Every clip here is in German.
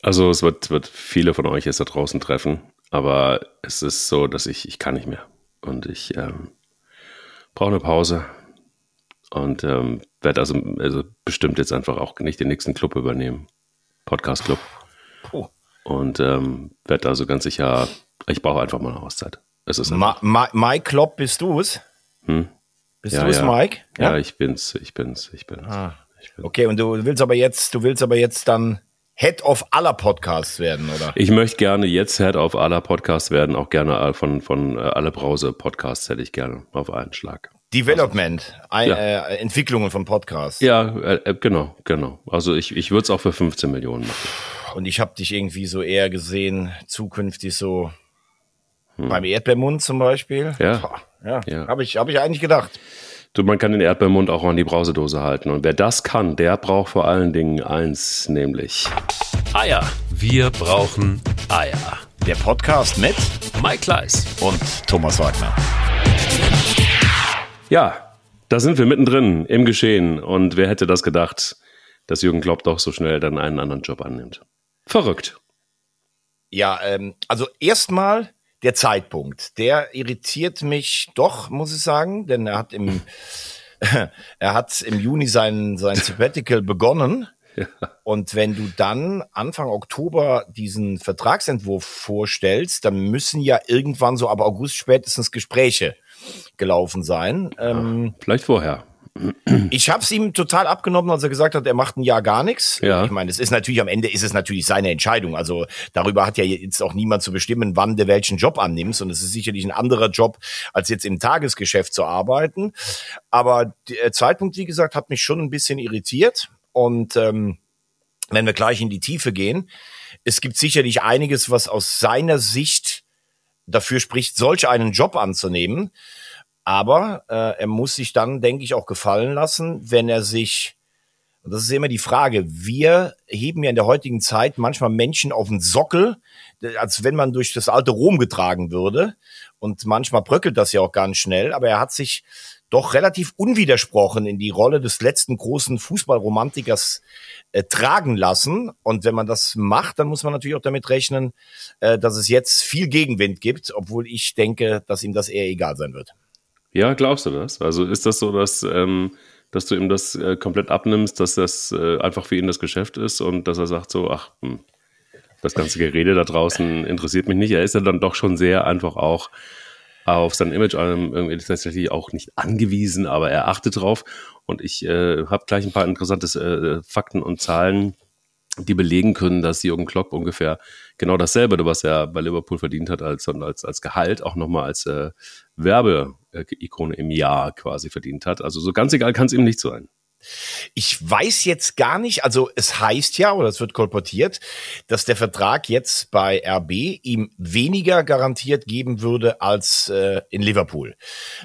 Also es wird viele von euch jetzt da draußen treffen, aber es ist so, dass ich kann nicht mehr. Und ich brauche eine Pause und werde also bestimmt jetzt einfach auch nicht den nächsten Club übernehmen, Podcast-Club. Oh. Und werde also ganz sicher, ich brauche einfach mal eine Auszeit. Es ist Mike Klopp, bist du es? Bist du es, Mike? Ja, ich bin's. Okay, und du willst aber jetzt dann Head of aller Podcasts werden, oder? Ich möchte gerne jetzt Head of aller Podcasts werden, auch gerne von Alle Brause Podcasts hätte ich gerne auf einen Schlag. Development, Entwicklungen von Podcasts. Ja, genau. Also ich würde es auch für 15 Millionen machen. Und ich habe dich irgendwie so eher gesehen, zukünftig so beim Erdbeermund zum Beispiel. Ja. Habe ich eigentlich gedacht. Du, man kann den Erdbeermund auch an die Brausedose halten. Und wer das kann, der braucht vor allen Dingen eins, nämlich Eier. Wir brauchen Eier. Der Podcast mit Mike Kleiss und Thomas Wagner. Ja, da sind wir mittendrin im Geschehen. Und wer hätte das gedacht, dass Jürgen Klopp doch so schnell dann einen anderen Job annimmt? Verrückt. Ja, also erstmal der Zeitpunkt. Der irritiert mich doch, muss ich sagen, denn er hat im Juni sein Sabbatical begonnen. Ja. Und wenn du dann Anfang Oktober diesen Vertragsentwurf vorstellst, dann müssen ja irgendwann so ab August spätestens Gespräche gelaufen sein. Vielleicht vorher. Ich habe es ihm total abgenommen, als er gesagt hat, er macht ein Jahr gar nichts. Ja. Ich meine, am Ende ist es natürlich seine Entscheidung. Also darüber hat ja jetzt auch niemand zu bestimmen, wann du welchen Job annimmst. Und es ist sicherlich ein anderer Job, als jetzt im Tagesgeschäft zu arbeiten. Aber der Zeitpunkt, wie gesagt, hat mich schon ein bisschen irritiert. Und wenn wir gleich in die Tiefe gehen, es gibt sicherlich einiges, was aus seiner Sicht dafür spricht, solch einen Job anzunehmen. Aber er muss sich dann, denke ich, auch gefallen lassen, wenn er sich, und das ist immer die Frage, wir heben ja in der heutigen Zeit manchmal Menschen auf den Sockel, als wenn man durch das alte Rom getragen würde. Und manchmal bröckelt das ja auch ganz schnell, aber er hat sich doch relativ unwidersprochen in die Rolle des letzten großen Fußballromantikers tragen lassen. Und wenn man das macht, dann muss man natürlich auch damit rechnen, dass es jetzt viel Gegenwind gibt, obwohl ich denke, dass ihm das eher egal sein wird. Ja, glaubst du das? Also ist das so, dass du ihm das komplett abnimmst, dass das einfach für ihn das Geschäft ist und dass er sagt so, das ganze Gerede da draußen interessiert mich nicht. Er ist ja dann doch schon sehr einfach auch auf sein Image irgendwie tatsächlich auch nicht angewiesen, aber er achtet drauf. Und ich habe gleich ein paar interessante Fakten und Zahlen, die belegen können, dass Jürgen Klopp ungefähr genau dasselbe, was er bei Liverpool verdient hat, als Gehalt, auch nochmal als Werbeikone im Jahr quasi verdient hat. Also so ganz egal kann es ihm nicht sein. Ich weiß jetzt gar nicht, also es heißt ja, oder es wird kolportiert, dass der Vertrag jetzt bei RB ihm weniger garantiert geben würde als in Liverpool.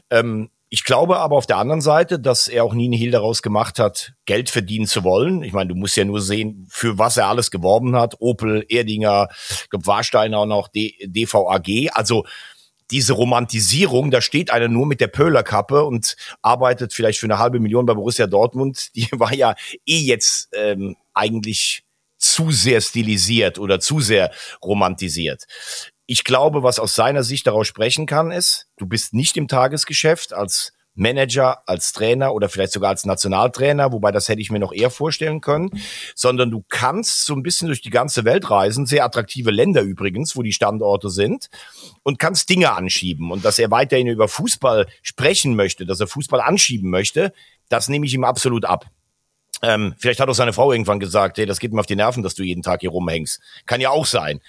Ich glaube aber auf der anderen Seite, dass er auch nie einen Hehl daraus gemacht hat, Geld verdienen zu wollen. Ich meine, du musst ja nur sehen, für was er alles geworben hat. Opel, Erdinger, ich glaube Warsteiner und auch DVAG. Also diese Romantisierung, da steht einer nur mit der Pöhlerkappe und arbeitet vielleicht für 500.000 bei Borussia Dortmund. Die war ja jetzt eigentlich zu sehr stilisiert oder zu sehr romantisiert. Ich glaube, was aus seiner Sicht daraus sprechen kann, ist, du bist nicht im Tagesgeschäft als Manager, als Trainer oder vielleicht sogar als Nationaltrainer, wobei das hätte ich mir noch eher vorstellen können, sondern du kannst so ein bisschen durch die ganze Welt reisen, sehr attraktive Länder übrigens, wo die Standorte sind, und kannst Dinge anschieben. Und dass er weiterhin über Fußball sprechen möchte, dass er Fußball anschieben möchte, das nehme ich ihm absolut ab. Vielleicht hat auch seine Frau irgendwann gesagt, hey, das geht mir auf die Nerven, dass du jeden Tag hier rumhängst. Kann ja auch sein.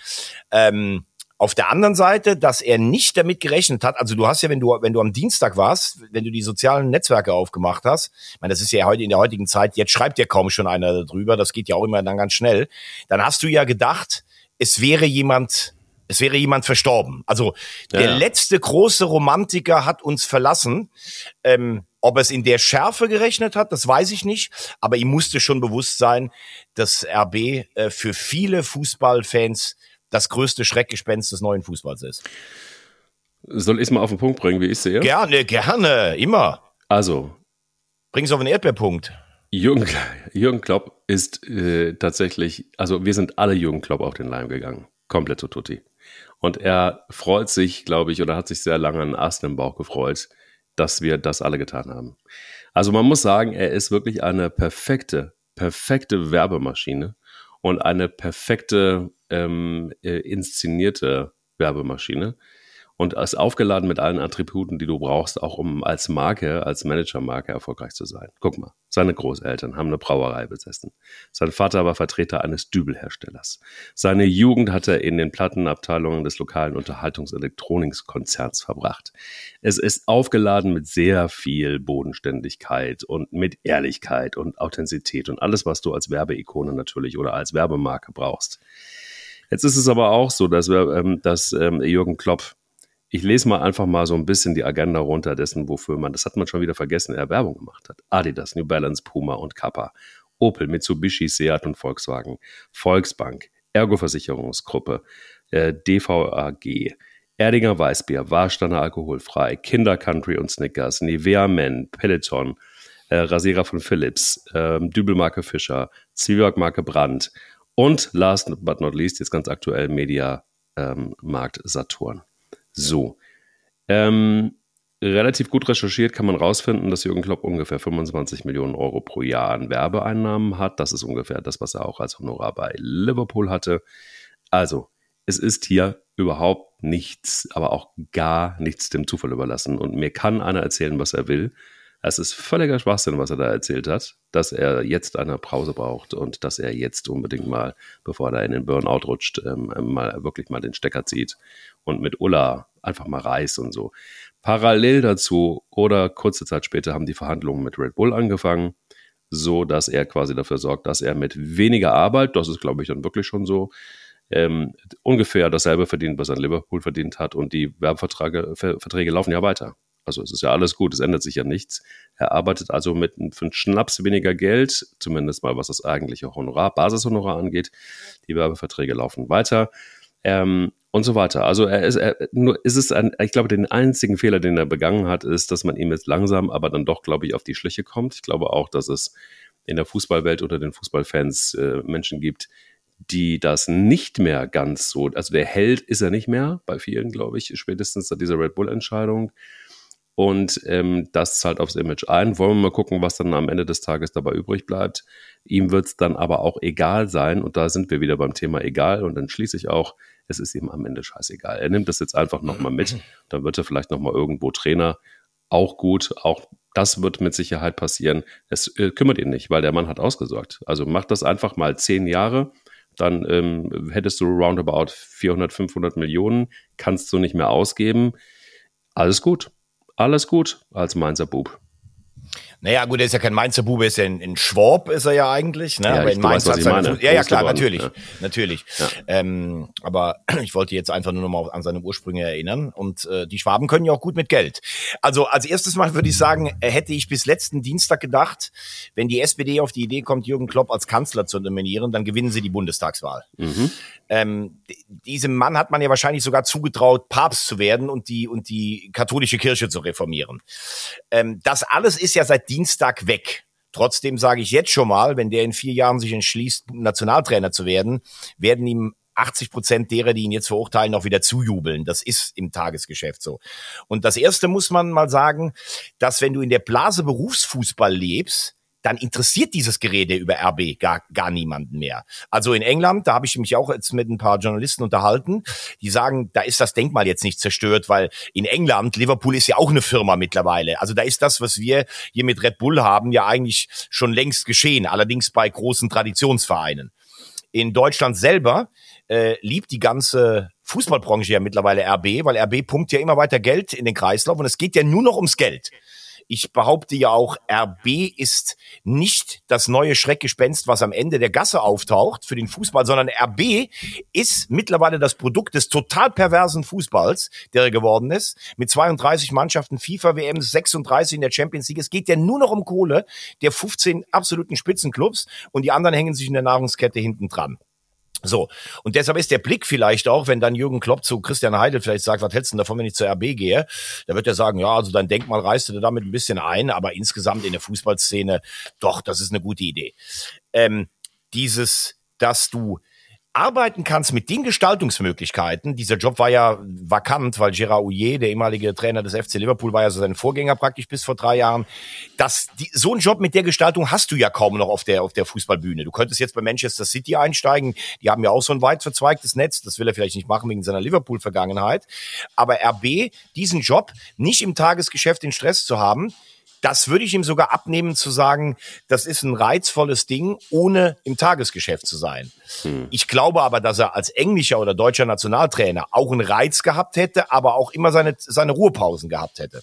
Auf der anderen Seite, dass er nicht damit gerechnet hat, also du hast ja, wenn du am Dienstag warst, wenn du die sozialen Netzwerke aufgemacht hast, ich meine, das ist ja heute in der heutigen Zeit, jetzt schreibt ja kaum schon einer darüber, das geht ja auch immer dann ganz schnell, dann hast du ja gedacht, es wäre jemand verstorben. Also der letzte große Romantiker hat uns verlassen. Ob er es in der Schärfe gerechnet hat, das weiß ich nicht, aber ihm musste schon bewusst sein, dass RB für viele Fußballfans das größte Schreckgespenst des neuen Fußballs ist. Soll ich es mal auf den Punkt bringen, wie ich sehe? Gerne, immer. Also. Bring's auf den Erdbeerpunkt. Jürgen, Jürgen Klopp ist tatsächlich, also wir sind alle Jürgen Klopp auf den Leim gegangen. Komplett tutti. Und er freut sich, glaube ich, oder hat sich sehr lange einen Ast im Bauch gefreut, dass wir das alle getan haben. Also man muss sagen, er ist wirklich eine perfekte Werbemaschine und eine perfekte inszenierte Werbemaschine. Und ist aufgeladen mit allen Attributen, die du brauchst, auch um als Marke, als Manager-Marke erfolgreich zu sein. Guck mal, seine Großeltern haben eine Brauerei besessen. Sein Vater war Vertreter eines Dübelherstellers. Seine Jugend hat er in den Plattenabteilungen des lokalen Unterhaltungselektronikkonzerns verbracht. Es ist aufgeladen mit sehr viel Bodenständigkeit und mit Ehrlichkeit und Authentizität und alles, was du als Werbeikone natürlich oder als Werbemarke brauchst. Jetzt ist es aber auch so, dass Jürgen Klopp, ich lese mal einfach mal so ein bisschen die Agenda runter dessen, wofür man, das hat man schon wieder vergessen, er Werbung gemacht hat. Adidas, New Balance, Puma und Kappa, Opel, Mitsubishi, Seat und Volkswagen, Volksbank, Ergo-Versicherungsgruppe, DVAG, Erdinger Weißbier, Warsteiner alkoholfrei, Kinder Country und Snickers, Nivea Men, Peloton, Rasierer von Philips, Dübelmarke Fischer, Zwieback-Marke Brandt und last but not least, jetzt ganz aktuell, Media Markt Saturn. So, relativ gut recherchiert kann man rausfinden, dass Jürgen Klopp ungefähr 25 Millionen Euro pro Jahr an Werbeeinnahmen hat. Das ist ungefähr das, was er auch als Honorar bei Liverpool hatte. Also, es ist hier überhaupt nichts, aber auch gar nichts dem Zufall überlassen. Und mir kann einer erzählen, was er will. Es ist völliger Schwachsinn, was er da erzählt hat, dass er jetzt eine Pause braucht und dass er jetzt unbedingt mal, bevor er in den Burnout rutscht, wirklich mal den Stecker zieht und mit Ulla einfach mal reist und so. Parallel dazu oder kurze Zeit später haben die Verhandlungen mit Red Bull angefangen, so dass er quasi dafür sorgt, dass er mit weniger Arbeit, das ist glaube ich dann wirklich schon so, ungefähr dasselbe verdient, was er in Liverpool verdient hat und die Werbeverträge laufen ja weiter. Also es ist ja alles gut, es ändert sich ja nichts. Er arbeitet also für einen Schnaps weniger Geld, zumindest mal was das eigentliche Honorar, Basishonorar angeht. Die Werbeverträge laufen weiter und so weiter. Also ich glaube, den einzigen Fehler, den er begangen hat, ist, dass man ihm jetzt langsam, aber dann doch, glaube ich, auf die Schliche kommt. Ich glaube auch, dass es in der Fußballwelt unter den Fußballfans Menschen gibt, die das nicht mehr ganz so, also der Held ist er nicht mehr, bei vielen, glaube ich, spätestens seit dieser Red Bull-Entscheidung. Und das zahlt aufs Image ein. Wollen wir mal gucken, was dann am Ende des Tages dabei übrig bleibt. Ihm wird es dann aber auch egal sein. Und da sind wir wieder beim Thema egal. Und dann schließe ich auch, es ist ihm am Ende scheißegal. Er nimmt das jetzt einfach nochmal mit. Dann wird er vielleicht nochmal irgendwo Trainer. Auch gut, auch das wird mit Sicherheit passieren. Es kümmert ihn nicht, weil der Mann hat ausgesorgt. Also mach das einfach mal 10 Jahre. Dann hättest du roundabout 400, 500 Millionen. Kannst du nicht mehr ausgeben. Alles gut. Alles gut als Mainzer Bub. Naja, gut, er ist ja kein Mainzer Bube, ist ja in Schwab ist er ja eigentlich. Ne? Ja, aber in Mainz hat seine ja, klar, geworden. natürlich. Ja. Aber ich wollte jetzt einfach nur noch mal an seine Ursprünge erinnern. Und die Schwaben können ja auch gut mit Geld. Also als erstes Mal würde ich sagen, hätte ich bis letzten Dienstag gedacht, wenn die SPD auf die Idee kommt, Jürgen Klopp als Kanzler zu nominieren, dann gewinnen sie die Bundestagswahl. Diesem Mann hat man ja wahrscheinlich sogar zugetraut, Papst zu werden und die katholische Kirche zu reformieren. Das alles ist ja seit Dienstag weg. Trotzdem sage ich jetzt schon mal, wenn der in 4 Jahren sich entschließt, Nationaltrainer zu werden, werden ihm 80% derer, die ihn jetzt verurteilen, auch wieder zujubeln. Das ist im Tagesgeschäft so. Und das Erste muss man mal sagen, dass wenn du in der Blase Berufsfußball lebst, dann interessiert dieses Gerede über RB gar niemanden mehr. Also in England, da habe ich mich auch jetzt mit ein paar Journalisten unterhalten, die sagen, da ist das Denkmal jetzt nicht zerstört, weil in England, Liverpool ist ja auch eine Firma mittlerweile. Also da ist das, was wir hier mit Red Bull haben, ja eigentlich schon längst geschehen, allerdings bei großen Traditionsvereinen. In Deutschland selber liebt die ganze Fußballbranche ja mittlerweile RB, weil RB pumpt ja immer weiter Geld in den Kreislauf und es geht ja nur noch ums Geld. Ich behaupte ja auch, RB ist nicht das neue Schreckgespenst, was am Ende der Gasse auftaucht für den Fußball, sondern RB ist mittlerweile das Produkt des total perversen Fußballs, der er geworden ist, mit 32 Mannschaften, FIFA-WM, 36 in der Champions League. Es geht ja nur noch um Kohle der 15 absoluten Spitzenclubs und die anderen hängen sich in der Nahrungskette hinten dran. So, und deshalb ist der Blick vielleicht auch, wenn dann Jürgen Klopp zu Christian Heidel vielleicht sagt, was hältst du denn davon, wenn ich zur RB gehe? Da wird er sagen, ja, also dein Denkmal reißt du damit ein bisschen ein, aber insgesamt in der Fußballszene, doch, das ist eine gute Idee. Dass du arbeiten kannst mit den Gestaltungsmöglichkeiten. Dieser Job war ja vakant, weil Gérard Houllier, der ehemalige Trainer des FC Liverpool, war ja so sein Vorgänger praktisch bis vor 3 Jahren. So einen Job mit der Gestaltung hast du ja kaum noch auf der Fußballbühne. Du könntest jetzt bei Manchester City einsteigen. Die haben ja auch so ein weit verzweigtes Netz. Das will er vielleicht nicht machen wegen seiner Liverpool-Vergangenheit. Aber RB, diesen Job nicht im Tagesgeschäft in Stress zu haben, das würde ich ihm sogar abnehmen, zu sagen, das ist ein reizvolles Ding, ohne im Tagesgeschäft zu sein. Ich glaube aber, dass er als englischer oder deutscher Nationaltrainer auch einen Reiz gehabt hätte, aber auch immer seine Ruhepausen gehabt hätte.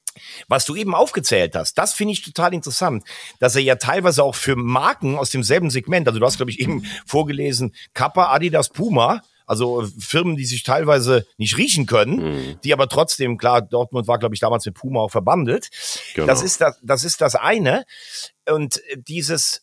Was du eben aufgezählt hast, das finde ich total interessant, dass er ja teilweise auch für Marken aus demselben Segment, also du hast, glaube ich, eben vorgelesen, Kappa, Adidas, Puma, also Firmen, die sich teilweise nicht riechen können, die aber trotzdem, klar, Dortmund war, glaube ich, damals mit Puma auch verbandelt. Genau. Das ist das eine. Und dieses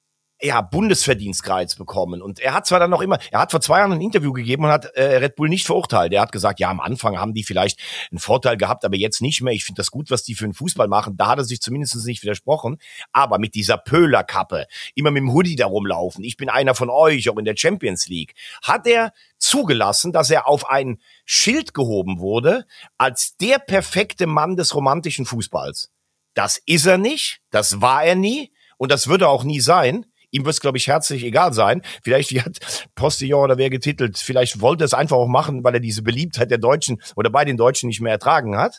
Bundesverdienstkreuz bekommen. Und er hat vor 2 Jahren ein Interview gegeben und hat Red Bull nicht verurteilt. Er hat gesagt, ja, am Anfang haben die vielleicht einen Vorteil gehabt, aber jetzt nicht mehr. Ich finde das gut, was die für den Fußball machen. Da hat er sich zumindest nicht widersprochen. Aber mit dieser Pöhlerkappe, immer mit dem Hoodie da rumlaufen, ich bin einer von euch, auch in der Champions League, hat er zugelassen, dass er auf ein Schild gehoben wurde als der perfekte Mann des romantischen Fußballs. Das ist er nicht, das war er nie und das wird er auch nie sein. Ihm wird es, glaube ich, herzlich egal sein. Vielleicht, wie hat Postillon oder wer getitelt, vielleicht wollte er es einfach auch machen, weil er diese Beliebtheit der Deutschen oder bei den Deutschen nicht mehr ertragen hat.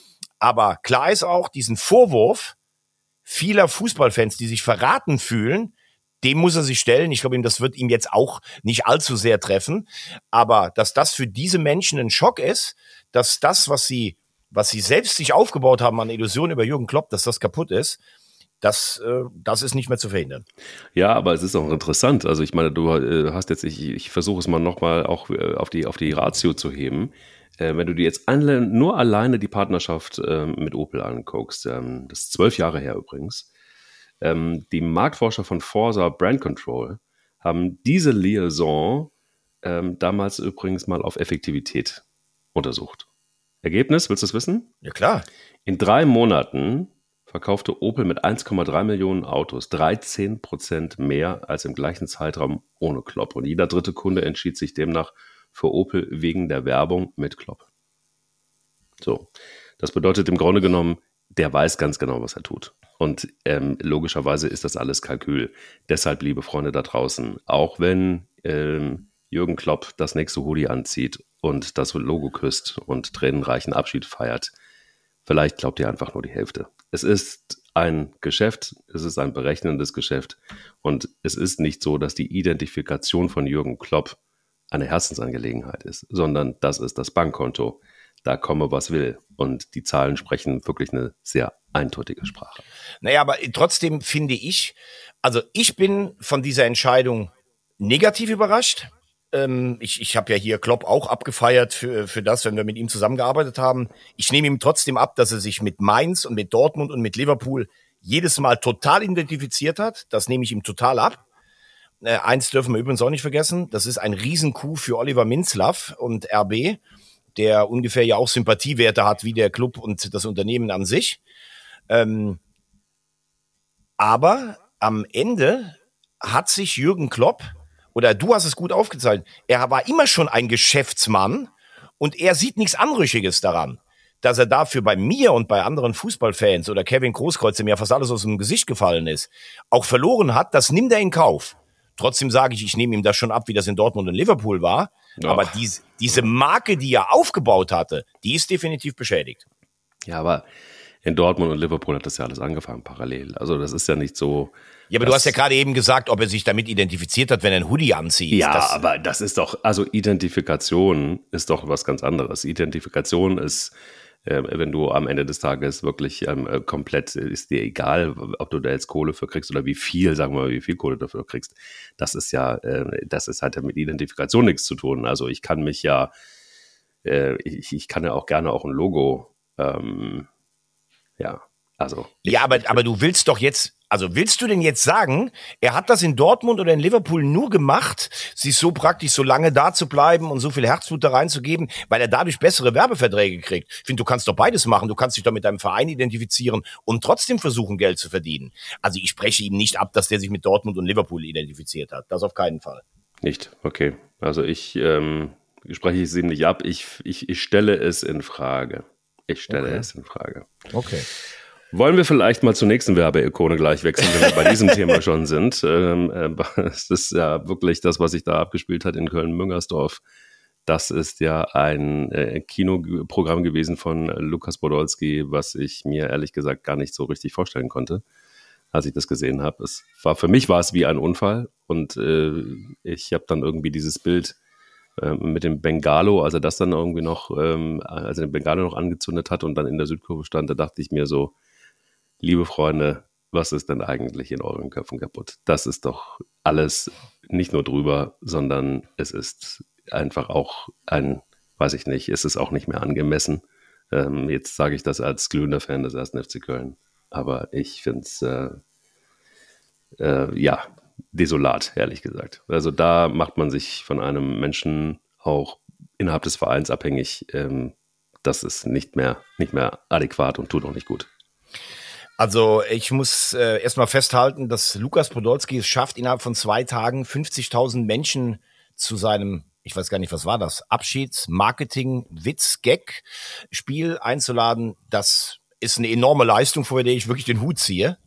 Aber klar ist auch, diesen Vorwurf vieler Fußballfans, die sich verraten fühlen, dem muss er sich stellen. Ich glaube, das wird ihm jetzt auch nicht allzu sehr treffen. Aber dass das für diese Menschen ein Schock ist, dass das, was sie selbst sich aufgebaut haben an Illusionen über Jürgen Klopp, dass das kaputt ist, das ist nicht mehr zu verhindern. Ja, aber es ist auch interessant. Also ich meine, du hast jetzt, ich versuche es mal nochmal auch auf die Ratio zu heben. Wenn du dir jetzt nur alleine die Partnerschaft mit Opel anguckst, das ist 12 Jahre her übrigens, die Marktforscher von Forsa Brand Control haben diese Liaison damals übrigens mal auf Effektivität untersucht. Ergebnis, willst du es wissen? Ja, klar. In 3 Monaten verkaufte Opel mit 1,3 Millionen Autos 13% mehr als im gleichen Zeitraum ohne Klopp. Und jeder dritte Kunde entschied sich demnach für Opel wegen der Werbung mit Klopp. So, das bedeutet im Grunde genommen, der weiß ganz genau, was er tut. Und logischerweise ist das alles Kalkül. Deshalb, liebe Freunde da draußen, auch wenn Jürgen Klopp das nächste Hoodie anzieht und das Logo küsst und tränenreichen Abschied feiert, vielleicht glaubt ihr einfach nur die Hälfte. Es ist ein Geschäft, es ist ein berechnendes Geschäft und es ist nicht so, dass die Identifikation von Jürgen Klopp eine Herzensangelegenheit ist, sondern das ist das Bankkonto. Da komme, was will. Und die Zahlen sprechen wirklich eine sehr eindeutige Sprache. Naja, aber trotzdem finde ich bin von dieser Entscheidung negativ überrascht. Ich habe ja hier Klopp auch abgefeiert für das, wenn wir mit ihm zusammengearbeitet haben. Ich nehme ihm trotzdem ab, dass er sich mit Mainz und mit Dortmund und mit Liverpool jedes Mal total identifiziert hat. Das nehme ich ihm total ab. Eins dürfen wir übrigens auch nicht vergessen. Das ist ein Riesencoup für Oliver Minzlaff und RB, der ungefähr ja auch Sympathiewerte hat wie der Club und das Unternehmen an sich. Aber am Ende hat sich Jürgen Klopp, oder du hast es gut aufgezeigt, er war immer schon ein Geschäftsmann und er sieht nichts Anrüchiges daran. Dass er dafür bei mir und bei anderen Fußballfans oder Kevin Großkreuz, dem ja fast alles aus dem Gesicht gefallen ist, auch verloren hat, das nimmt er in Kauf. Trotzdem sage ich nehme ihm das schon ab, wie das in Dortmund und Liverpool war. Doch. Aber diese Marke, die er aufgebaut hatte, die ist definitiv beschädigt. Ja, aber in Dortmund und Liverpool hat das ja alles angefangen parallel. Also das ist ja nicht so. Ja, aber du hast ja gerade eben gesagt, ob er sich damit identifiziert hat, wenn er ein Hoodie anzieht. Ja, aber das ist doch, also Identifikation ist doch was ganz anderes. Identifikation ist, wenn du am Ende des Tages wirklich komplett, ist dir egal, ob du da jetzt Kohle für kriegst oder wie viel, sagen wir mal, wie viel Kohle dafür kriegst. Das ist ja, das ist halt mit Identifikation nichts zu tun. Also ich kann mich ja, ich kann ja auch gerne auch ein Logo, Also. Ja, aber du willst doch jetzt, also willst du denn jetzt sagen, er hat das in Dortmund oder in Liverpool nur gemacht, sich so praktisch so lange da zu bleiben und so viel Herzblut da reinzugeben, weil er dadurch bessere Werbeverträge kriegt? Ich finde, du kannst doch beides machen. Du kannst dich doch mit deinem Verein identifizieren und trotzdem versuchen, Geld zu verdienen. Also ich spreche ihm nicht ab, dass der sich mit Dortmund und Liverpool identifiziert hat. Das auf keinen Fall. Nicht, okay. Also ich spreche es ihm nicht ab. Ich stelle es in Frage. Okay. Wollen wir vielleicht mal zur nächsten Werbeikone gleich wechseln, wenn wir bei diesem Thema schon sind. Es ist ja wirklich das, was sich da abgespielt hat in Köln-Müngersdorf. Das ist ja ein Kinoprogramm gewesen von Lukas Podolski, was ich mir ehrlich gesagt gar nicht so richtig vorstellen konnte, als ich das gesehen habe. Für mich war es wie ein Unfall und ich habe dann irgendwie dieses Bild mit dem Bengalo, als er das dann irgendwie noch, als er den Bengalo noch angezündet hat und dann in der Südkurve stand, da dachte ich mir so, liebe Freunde, was ist denn eigentlich in euren Köpfen kaputt? Das ist doch alles nicht nur drüber, sondern es ist einfach auch weiß ich nicht, es ist auch nicht mehr angemessen. Jetzt sage ich das als glühender Fan des 1. FC Köln, aber ich finde es, desolat, ehrlich gesagt. Also da macht man sich von einem Menschen auch innerhalb des Vereins abhängig. Das ist nicht mehr adäquat und tut auch nicht gut. Also ich muss erstmal festhalten, dass Lukas Podolski es schafft, innerhalb von 2 Tagen 50.000 Menschen zu seinem, ich weiß gar nicht, was war das, Abschieds-, Marketing-, Witz-, Gag-Spiel einzuladen. Das ist eine enorme Leistung, vor der ich wirklich den Hut ziehe.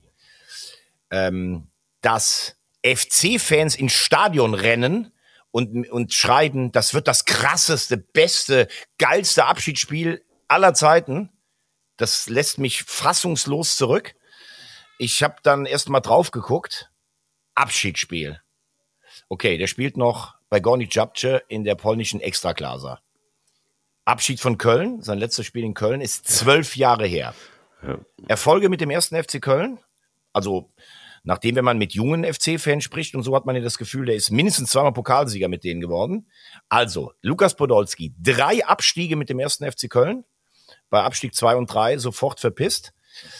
Dass FC-Fans ins Stadion rennen und schreiben, das wird das krasseste, beste, geilste Abschiedsspiel aller Zeiten. Das lässt mich fassungslos zurück. Ich habe dann erst mal drauf geguckt. Abschiedsspiel. Okay, der spielt noch bei Górnik Zabrze in der polnischen Ekstraklasa. Abschied von Köln, sein letztes Spiel in Köln, ist 12 Jahre her. Ja. Erfolge mit dem 1. FC Köln, also nachdem, wenn man mit jungen FC-Fans spricht und so, hat man ja das Gefühl, der ist mindestens 2-mal Pokalsieger mit denen geworden. Also, Lukas Podolski, 3 Abstiege mit dem 1. FC Köln. Bei Abstieg 2 und 3 sofort verpisst.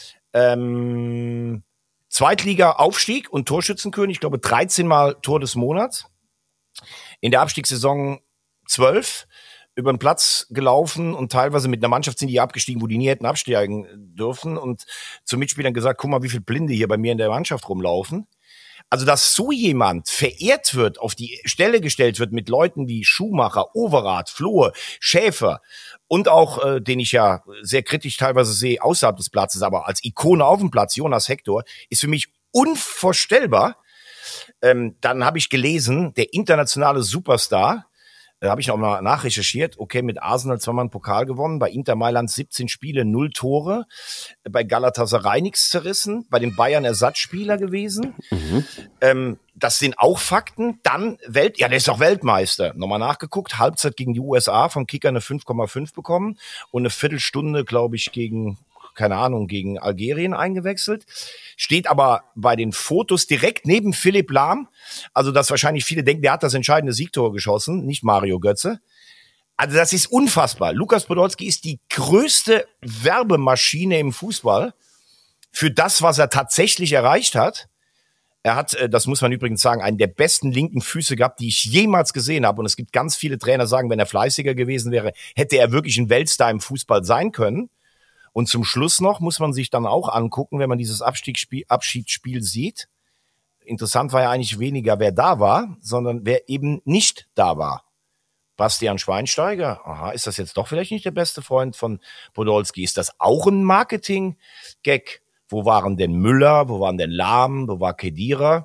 Zweitliga-Aufstieg und Torschützenkönig, ich glaube 13-mal Tor des Monats. In der Abstiegssaison 12 über den Platz gelaufen und teilweise mit einer Mannschaft sind die abgestiegen, wo die nie hätten absteigen dürfen und zu Mitspielern gesagt, guck mal, wie viele Blinde hier bei mir in der Mannschaft rumlaufen. Also, dass so jemand verehrt wird, auf die Stelle gestellt wird mit Leuten wie Schumacher, Overath, Flohe, Schäfer und auch, den ich ja sehr kritisch teilweise sehe, außerhalb des Platzes, aber als Ikone auf dem Platz, Jonas Hector, ist für mich unvorstellbar. Dann habe ich gelesen, der internationale Superstar, habe ich noch mal nachrecherchiert, okay, mit Arsenal 2-mal einen Pokal gewonnen, bei Inter Mailand 17 Spiele, 0 Tore, bei Galatasaray nichts zerrissen, bei den Bayern Ersatzspieler gewesen. Das sind auch Fakten. Dann der ist auch Weltmeister. Nochmal nachgeguckt, Halbzeit gegen die USA, vom Kicker eine 5,5 bekommen und eine Viertelstunde, glaube ich, gegen Algerien eingewechselt. Steht aber bei den Fotos direkt neben Philipp Lahm. Also, dass wahrscheinlich viele denken, der hat das entscheidende Siegtor geschossen, nicht Mario Götze. Also, das ist unfassbar. Lukas Podolski ist die größte Werbemaschine im Fußball für das, was er tatsächlich erreicht hat. Er hat, das muss man übrigens sagen, einen der besten linken Füße gehabt, die ich jemals gesehen habe. Und es gibt ganz viele Trainer, die sagen, wenn er fleißiger gewesen wäre, hätte er wirklich ein Weltstar im Fußball sein können. Und zum Schluss noch muss man sich dann auch angucken, wenn man dieses Abschiedsspiel sieht. Interessant war ja eigentlich weniger, wer da war, sondern wer eben nicht da war. Bastian Schweinsteiger, aha, ist das jetzt doch vielleicht nicht der beste Freund von Podolski? Ist das auch ein Marketing-Gag? Wo waren denn Müller? Wo waren denn Lahm? Wo war Khedira?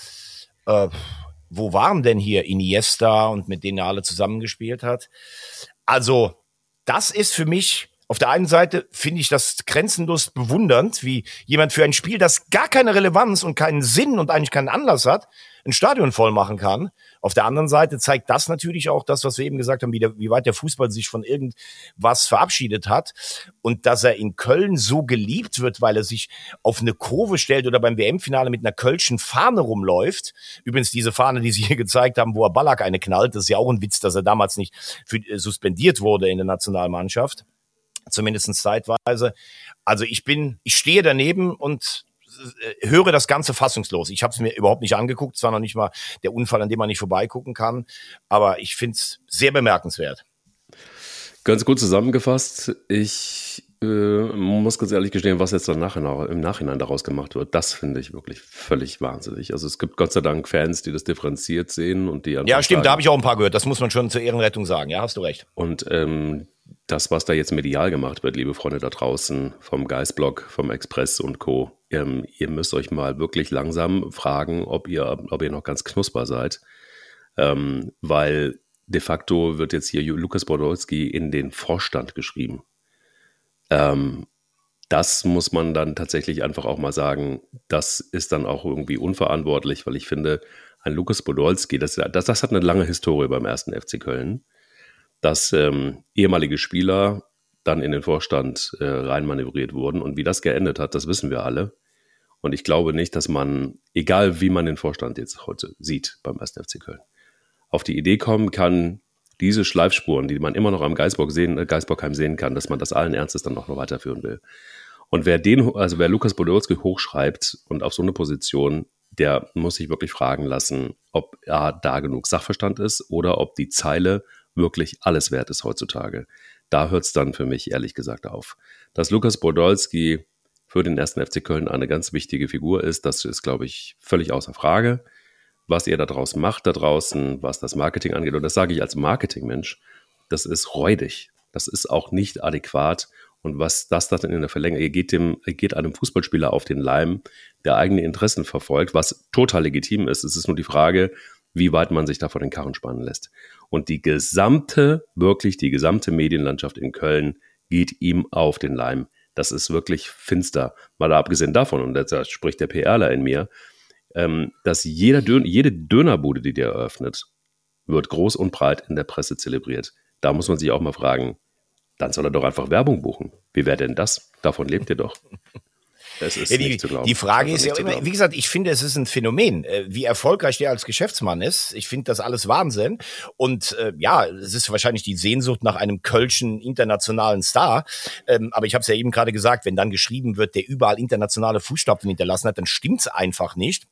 Wo waren denn hier Iniesta und mit denen er alle zusammengespielt hat? Also, das ist für mich, auf der einen Seite finde ich das grenzenlos bewundernd, wie jemand für ein Spiel, das gar keine Relevanz und keinen Sinn und eigentlich keinen Anlass hat, ein Stadion voll machen kann. Auf der anderen Seite zeigt das natürlich auch das, was wir eben gesagt haben, wie weit der Fußball sich von irgendwas verabschiedet hat und dass er in Köln so geliebt wird, weil er sich auf eine Kurve stellt oder beim WM-Finale mit einer kölschen Fahne rumläuft. Übrigens diese Fahne, die sie hier gezeigt haben, wo er Ballack eine knallt, das ist ja auch ein Witz, dass er damals nicht suspendiert wurde in der Nationalmannschaft. zumindest zeitweise. Also ich stehe daneben und höre das Ganze fassungslos. Ich habe es mir überhaupt nicht angeguckt, zwar noch nicht mal der Unfall, an dem man nicht vorbeigucken kann, aber ich finde es sehr bemerkenswert. Ganz gut zusammengefasst, ich muss ganz ehrlich gestehen, was jetzt dann im Nachhinein daraus gemacht wird, das finde ich wirklich völlig wahnsinnig. Also es gibt Gott sei Dank Fans, die das differenziert sehen und die ja, stimmt, da habe ich auch ein paar gehört, das muss man schon zur Ehrenrettung sagen, ja, hast du recht. Und das, was da jetzt medial gemacht wird, liebe Freunde da draußen, vom Geistblog, vom Express und Co., ihr müsst euch mal wirklich langsam fragen, ob ihr noch ganz knusper seid, weil de facto wird jetzt hier Lukas Podolski in den Vorstand geschrieben. Das muss man dann tatsächlich einfach auch mal sagen, das ist dann auch irgendwie unverantwortlich, weil ich finde, ein Lukas Podolski, das hat eine lange Historie beim 1. FC Köln, dass ehemalige Spieler dann in den Vorstand reinmanövriert wurden und wie das geendet hat, das wissen wir alle. Und ich glaube nicht, dass man, egal wie man den Vorstand jetzt heute sieht beim 1. FC Köln, auf die Idee kommen kann, diese Schleifspuren, die man immer noch am Geisbockheim sehen kann, dass man das allen Ernstes dann auch noch weiterführen will. Und wer Lukas Podolski hochschreibt und auf so eine Position, der muss sich wirklich fragen lassen, ob da genug Sachverstand ist oder ob die Zeile wirklich alles wert ist heutzutage. Da hört es dann für mich ehrlich gesagt auf. Dass Lukas Podolski für den 1. FC Köln eine ganz wichtige Figur ist, das ist, glaube ich, völlig außer Frage. Was ihr da draußen macht, da draußen, was das Marketing angeht, und das sage ich als Marketingmensch, das ist räudig. Das ist auch nicht adäquat. Und was das dann in der Verlängerung, ihr geht einem Fußballspieler auf den Leim, der eigene Interessen verfolgt, was total legitim ist. Es ist nur die Frage, wie weit man sich da vor den Karren spannen lässt. Und die gesamte Medienlandschaft in Köln geht ihm auf den Leim. Das ist wirklich finster. Mal abgesehen davon, und da spricht der PRler in mir, dass jede Dönerbude, die der eröffnet, wird groß und breit in der Presse zelebriert. Da muss man sich auch mal fragen, dann soll er doch einfach Werbung buchen. Wie wäre denn das? Davon lebt ihr doch. Es ist nicht zu glauben. Die Frage ist ja immer, wie gesagt, ich finde, es ist ein Phänomen, wie erfolgreich der als Geschäftsmann ist. Ich finde das alles Wahnsinn. Und ja, es ist wahrscheinlich die Sehnsucht nach einem kölschen internationalen Star. Aber ich habe es ja eben gerade gesagt, wenn dann geschrieben wird, der überall internationale Fußstapfen hinterlassen hat, dann stimmt's einfach nicht.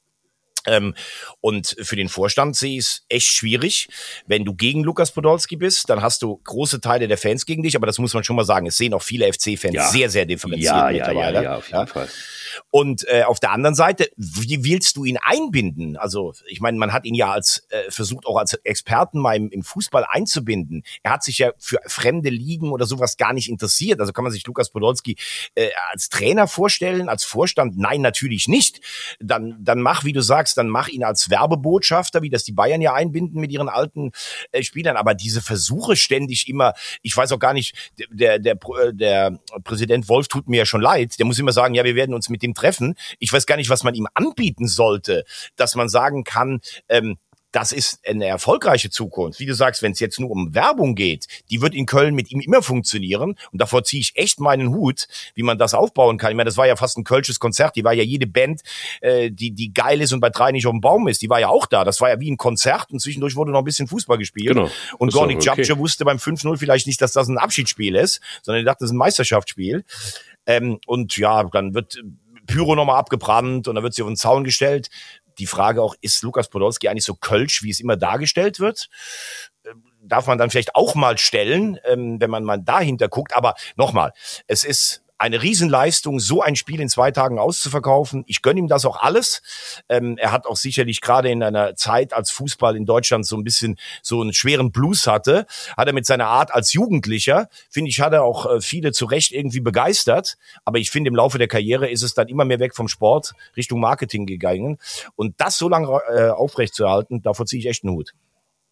Und für den Vorstand sehe ich es echt schwierig. Wenn du gegen Lukas Podolski bist, dann hast du große Teile der Fans gegen dich, aber das muss man schon mal sagen. Es sehen auch viele FC-Fans sehr, sehr differenziert mittlerweile. Ja, auf jeden Fall. Und auf der anderen Seite, wie willst du ihn einbinden? Also ich meine, man hat ihn ja versucht auch als Experten mal im Fußball einzubinden. Er hat sich ja für fremde Ligen oder sowas gar nicht interessiert. Also kann man sich Lukas Podolski als Trainer vorstellen, als Vorstand? Nein, natürlich nicht. Dann mach, wie du sagst, dann mach ihn als Werbebotschafter, wie das die Bayern ja einbinden mit ihren alten Spielern. Aber diese Versuche ständig immer, ich weiß auch gar nicht, der Präsident Wolf tut mir ja schon leid. Der muss immer sagen, ja, wir werden uns mit dem treffen. Ich weiß gar nicht, was man ihm anbieten sollte, dass man sagen kann, das ist eine erfolgreiche Zukunft. Wie du sagst, wenn es jetzt nur um Werbung geht, die wird in Köln mit ihm immer funktionieren. Und davor ziehe ich echt meinen Hut, wie man das aufbauen kann. Ich meine, das war ja fast ein kölsches Konzert. Die war ja jede Band, die geil ist und bei 3 nicht auf dem Baum ist, die war ja auch da. Das war ja wie ein Konzert und zwischendurch wurde noch ein bisschen Fußball gespielt. Genau. Und Gornik Djabdje wusste beim 5-0 vielleicht nicht, dass das ein Abschiedsspiel ist, sondern er dachte, das ist ein Meisterschaftsspiel. Und ja, dann wird Pyro nochmal abgebrannt und dann wird sie auf den Zaun gestellt. Die Frage auch, ist Lukas Podolski eigentlich so kölsch, wie es immer dargestellt wird? Darf man dann vielleicht auch mal stellen, wenn man mal dahinter guckt. Aber nochmal, es ist eine Riesenleistung, so ein Spiel in 2 Tagen auszuverkaufen. Ich gönne ihm das auch alles. Er hat auch sicherlich gerade in einer Zeit, als Fußball in Deutschland so ein bisschen so einen schweren Blues hatte, hat er mit seiner Art als Jugendlicher, finde ich, hat er auch viele zu Recht irgendwie begeistert. Aber ich finde, im Laufe der Karriere ist es dann immer mehr weg vom Sport Richtung Marketing gegangen. Und das so lange aufrechtzuerhalten, davor ziehe ich echt einen Hut.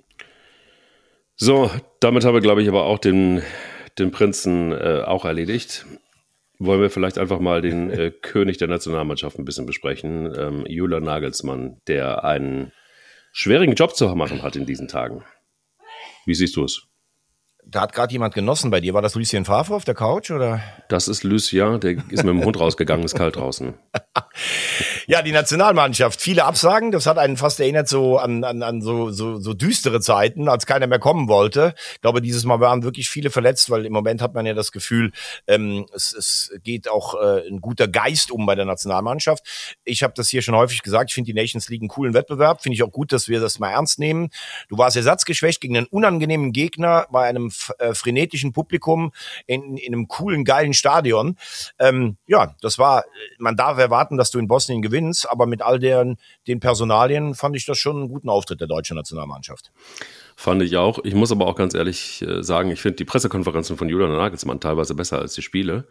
So, damit haben wir, glaube ich, aber auch den Prinzen auch erledigt. Wollen wir vielleicht einfach mal den König der Nationalmannschaft ein bisschen besprechen, Julian Nagelsmann, der einen schwierigen Job zu machen hat in diesen Tagen. Wie siehst du es? da hat gerade jemand genossen bei dir. War das Lucien Favre auf der Couch, oder? Das ist Lucien, der ist mit dem Hund rausgegangen, ist kalt draußen. Ja, die Nationalmannschaft. Viele Absagen. Das hat einen fast erinnert so an so düstere Zeiten, als keiner mehr kommen wollte. Ich glaube, dieses Mal waren wirklich viele verletzt, weil im Moment hat man ja das Gefühl, es geht auch ein guter Geist bei der Nationalmannschaft. Ich habe das hier schon häufig gesagt. Ich finde die Nations League einen coolen Wettbewerb. Finde ich auch gut, dass wir das mal ernst nehmen. Du warst ersatzgeschwächt gegen einen unangenehmen Gegner bei einem frenetischen Publikum in einem coolen, geilen Stadion. Ja, das war, man darf erwarten, dass du in Bosnien gewinnst, aber mit all den Personalien fand ich das schon einen guten Auftritt der deutschen Nationalmannschaft. Fand ich auch. Ich muss aber auch ganz ehrlich sagen, ich finde die Pressekonferenzen von Julian Nagelsmann teilweise besser als die Spiele.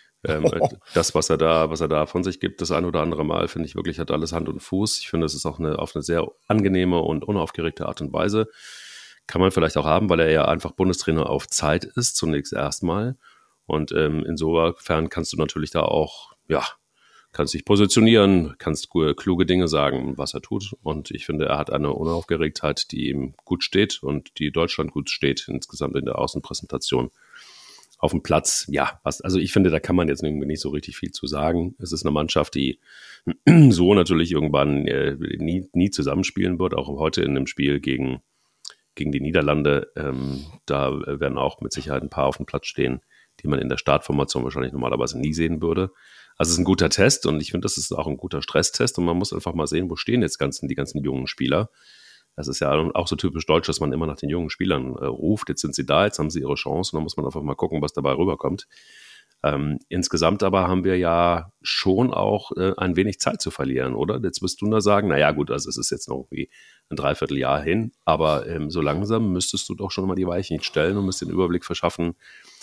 Das, was er da von sich gibt, das ein oder andere Mal, finde ich wirklich, hat alles Hand und Fuß. Ich finde, es ist auch auf eine sehr angenehme und unaufgeregte Art und Weise. Kann man vielleicht auch haben, weil er ja einfach Bundestrainer auf Zeit ist, zunächst erstmal. Und insofern kannst du natürlich da auch, ja, kannst dich positionieren, kannst kluge Dinge sagen, was er tut. Und ich finde, er hat eine Unaufgeregtheit, die ihm gut steht und die Deutschland gut steht, insgesamt in der Außenpräsentation. Auf dem Platz, ja, also ich finde, da kann man jetzt irgendwie nicht so richtig viel zu sagen. Es ist eine Mannschaft, die so natürlich irgendwann nie zusammenspielen wird, auch heute in dem Spiel gegen die Niederlande. Da werden auch mit Sicherheit ein paar auf dem Platz stehen, die man in der Startformation wahrscheinlich normalerweise nie sehen würde. Also es ist ein guter Test und ich finde, das ist auch ein guter Stresstest und man muss einfach mal sehen, wo stehen jetzt die ganzen jungen Spieler. Das ist ja auch so typisch deutsch, dass man immer nach den jungen Spielern ruft. Jetzt sind sie da, jetzt haben sie ihre Chance und dann muss man einfach mal gucken, was dabei rüberkommt. Insgesamt aber haben wir ja schon auch ein wenig Zeit zu verlieren, oder? Jetzt wirst du da sagen, naja gut, also es ist jetzt noch irgendwie ein Dreivierteljahr hin, aber so langsam müsstest du doch schon mal die Weichen stellen und müsst den Überblick verschaffen.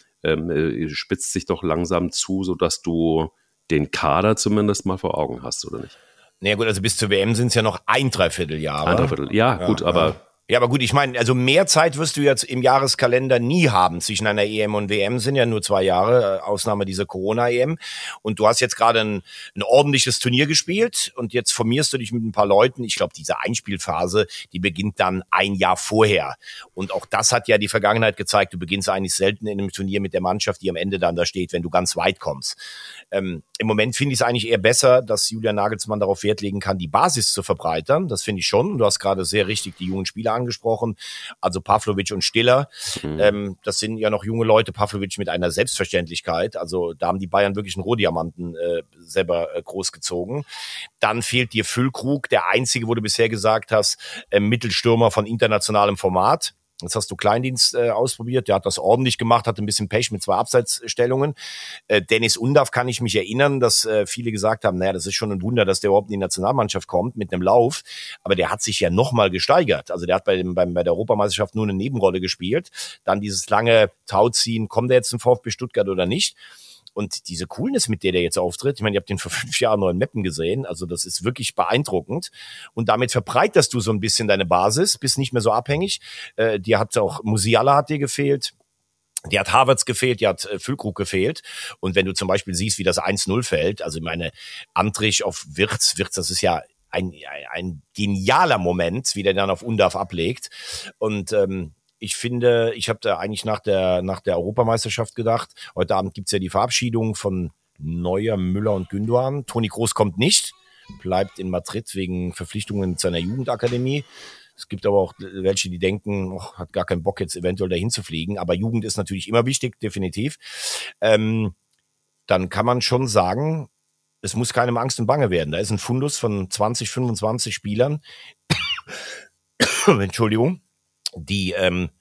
Spitzt sich doch langsam zu, sodass du den Kader zumindest mal vor Augen hast, oder nicht? Naja gut, also bis zur WM sind es ja noch ein Dreivierteljahr. Ein Dreiviertel, ja, gut, aber... Ja, aber gut, ich meine, also mehr Zeit wirst du jetzt im Jahreskalender nie haben. Zwischen einer EM und WM sind ja nur 2 Jahre, Ausnahme dieser Corona-EM. Und du hast jetzt gerade ein ordentliches Turnier gespielt und jetzt formierst du dich mit ein paar Leuten. Ich glaube, diese Einspielphase, die beginnt dann ein Jahr vorher. Und auch das hat ja die Vergangenheit gezeigt. Du beginnst eigentlich selten in einem Turnier mit der Mannschaft, die am Ende dann da steht, wenn du ganz weit kommst. Im Moment finde ich es eigentlich eher besser, dass Julian Nagelsmann darauf Wert legen kann, die Basis zu verbreitern. Das finde ich schon. Du hast gerade sehr richtig die jungen Spieler angesprochen, also Pavlovic und Stiller. Das sind ja noch junge Leute, Pavlovic mit einer Selbstverständlichkeit. Also da haben die Bayern wirklich einen Rohdiamanten selber großgezogen. Dann fehlt dir Füllkrug, der einzige, wo du bisher gesagt hast, Mittelstürmer von internationalem Format. Jetzt hast du Kleindienst ausprobiert, der hat das ordentlich gemacht, hatte ein bisschen Pech mit 2 Abseitsstellungen. Dennis Undav kann ich mich erinnern, dass viele gesagt haben, naja, das ist schon ein Wunder, dass der überhaupt in die Nationalmannschaft kommt mit einem Lauf. Aber der hat sich ja nochmal gesteigert. Also der hat bei der Europameisterschaft nur eine Nebenrolle gespielt. Dann dieses lange Tauziehen, kommt der jetzt zum VfB Stuttgart oder nicht? Und diese Coolness, mit der jetzt auftritt, ich meine, ihr habt den vor 5 Jahren noch in Meppen gesehen, also das ist wirklich beeindruckend. Und damit verbreiterst du so ein bisschen deine Basis, bist nicht mehr so abhängig. Dir hat auch Musiala hat dir gefehlt. Die hat Havertz gefehlt, die hat Füllkrug gefehlt. Und wenn du zum Beispiel siehst, wie das 1-0 fällt, also ich meine, Antrich auf Wirtz, das ist ja ein genialer Moment, wie der dann auf Undav ablegt. Und ich finde, ich habe da eigentlich nach der Europameisterschaft gedacht, heute Abend gibt's ja die Verabschiedung von Neuer, Müller und Gündoğan. Toni Kroos kommt nicht, bleibt in Madrid wegen Verpflichtungen zu seiner Jugendakademie. Es gibt aber auch welche, die denken, hat gar keinen Bock jetzt eventuell dahin zu fliegen. Aber Jugend ist natürlich immer wichtig, definitiv. Dann kann man schon sagen, es muss keinem Angst und Bange werden. Da ist ein Fundus von 20, 25 Spielern, Entschuldigung, die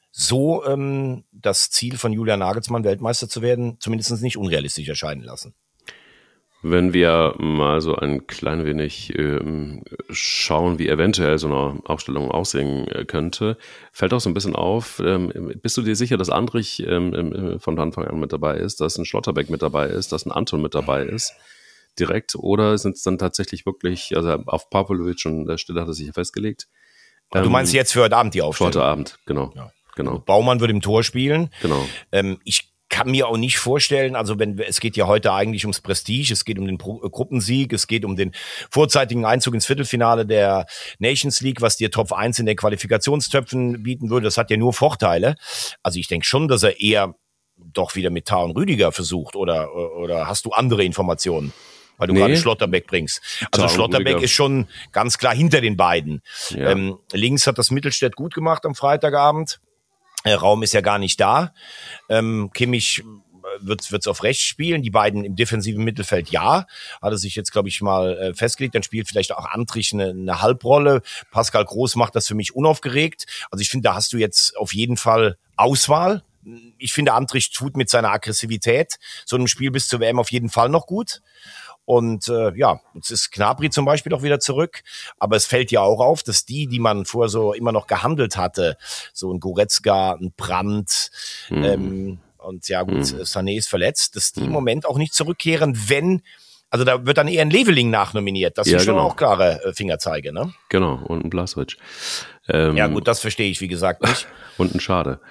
das Ziel von Julian Nagelsmann, Weltmeister zu werden, zumindest nicht unrealistisch erscheinen lassen. Wenn wir mal so ein klein wenig schauen, wie eventuell so eine Aufstellung aussehen könnte, fällt auch so ein bisschen auf, bist du dir sicher, dass Andrich von Anfang an mit dabei ist, dass ein Schlotterbeck mit dabei ist, dass ein Anton mit dabei ist, direkt, oder sind es dann tatsächlich wirklich, also auf Pavlovic und der Stelle hat er sich ja festgelegt. Du meinst jetzt für heute Abend die Aufstellung? Für heute Abend, genau. Ja. Genau. Baumann wird im Tor spielen. Genau. Ich kann mir auch nicht vorstellen, also es geht ja heute eigentlich ums Prestige, es geht um den Gruppensieg, es geht um den vorzeitigen Einzug ins Viertelfinale der Nations League, was dir Top 1 in den Qualifikationstöpfen bieten würde, das hat ja nur Vorteile. Also ich denke schon, dass er eher doch wieder mit Tah und Rüdiger versucht, oder hast du andere Informationen? Weil du gerade Schlotterbeck bringst. Also Schlotterbeck ist schon ganz klar hinter den beiden. Ja. Links hat das Mittelstädt gut gemacht am Freitagabend. Raum ist ja gar nicht da. Kimmich wird's auf rechts spielen. Die beiden im defensiven Mittelfeld, ja. Hat er sich jetzt, glaube ich, mal festgelegt. Dann spielt vielleicht auch Antrich eine Halbrolle. Pascal Groß macht das für mich unaufgeregt. Also ich finde, da hast du jetzt auf jeden Fall Auswahl. Ich finde, Antrich tut mit seiner Aggressivität so einem Spiel bis zur WM auf jeden Fall noch gut. Und jetzt ist Gnabry zum Beispiel auch wieder zurück. Aber es fällt ja auch auf, dass die man vorher so immer noch gehandelt hatte, so ein Goretzka, ein Brandt, und ja gut, Sané ist verletzt, dass die im Moment auch nicht zurückkehren, also da wird dann eher ein Leveling nachnominiert. Das ist schon auch klare Fingerzeige, ne? Genau, und ein Blažević. Ja gut, das verstehe ich, wie gesagt, nicht. Und ein Schade.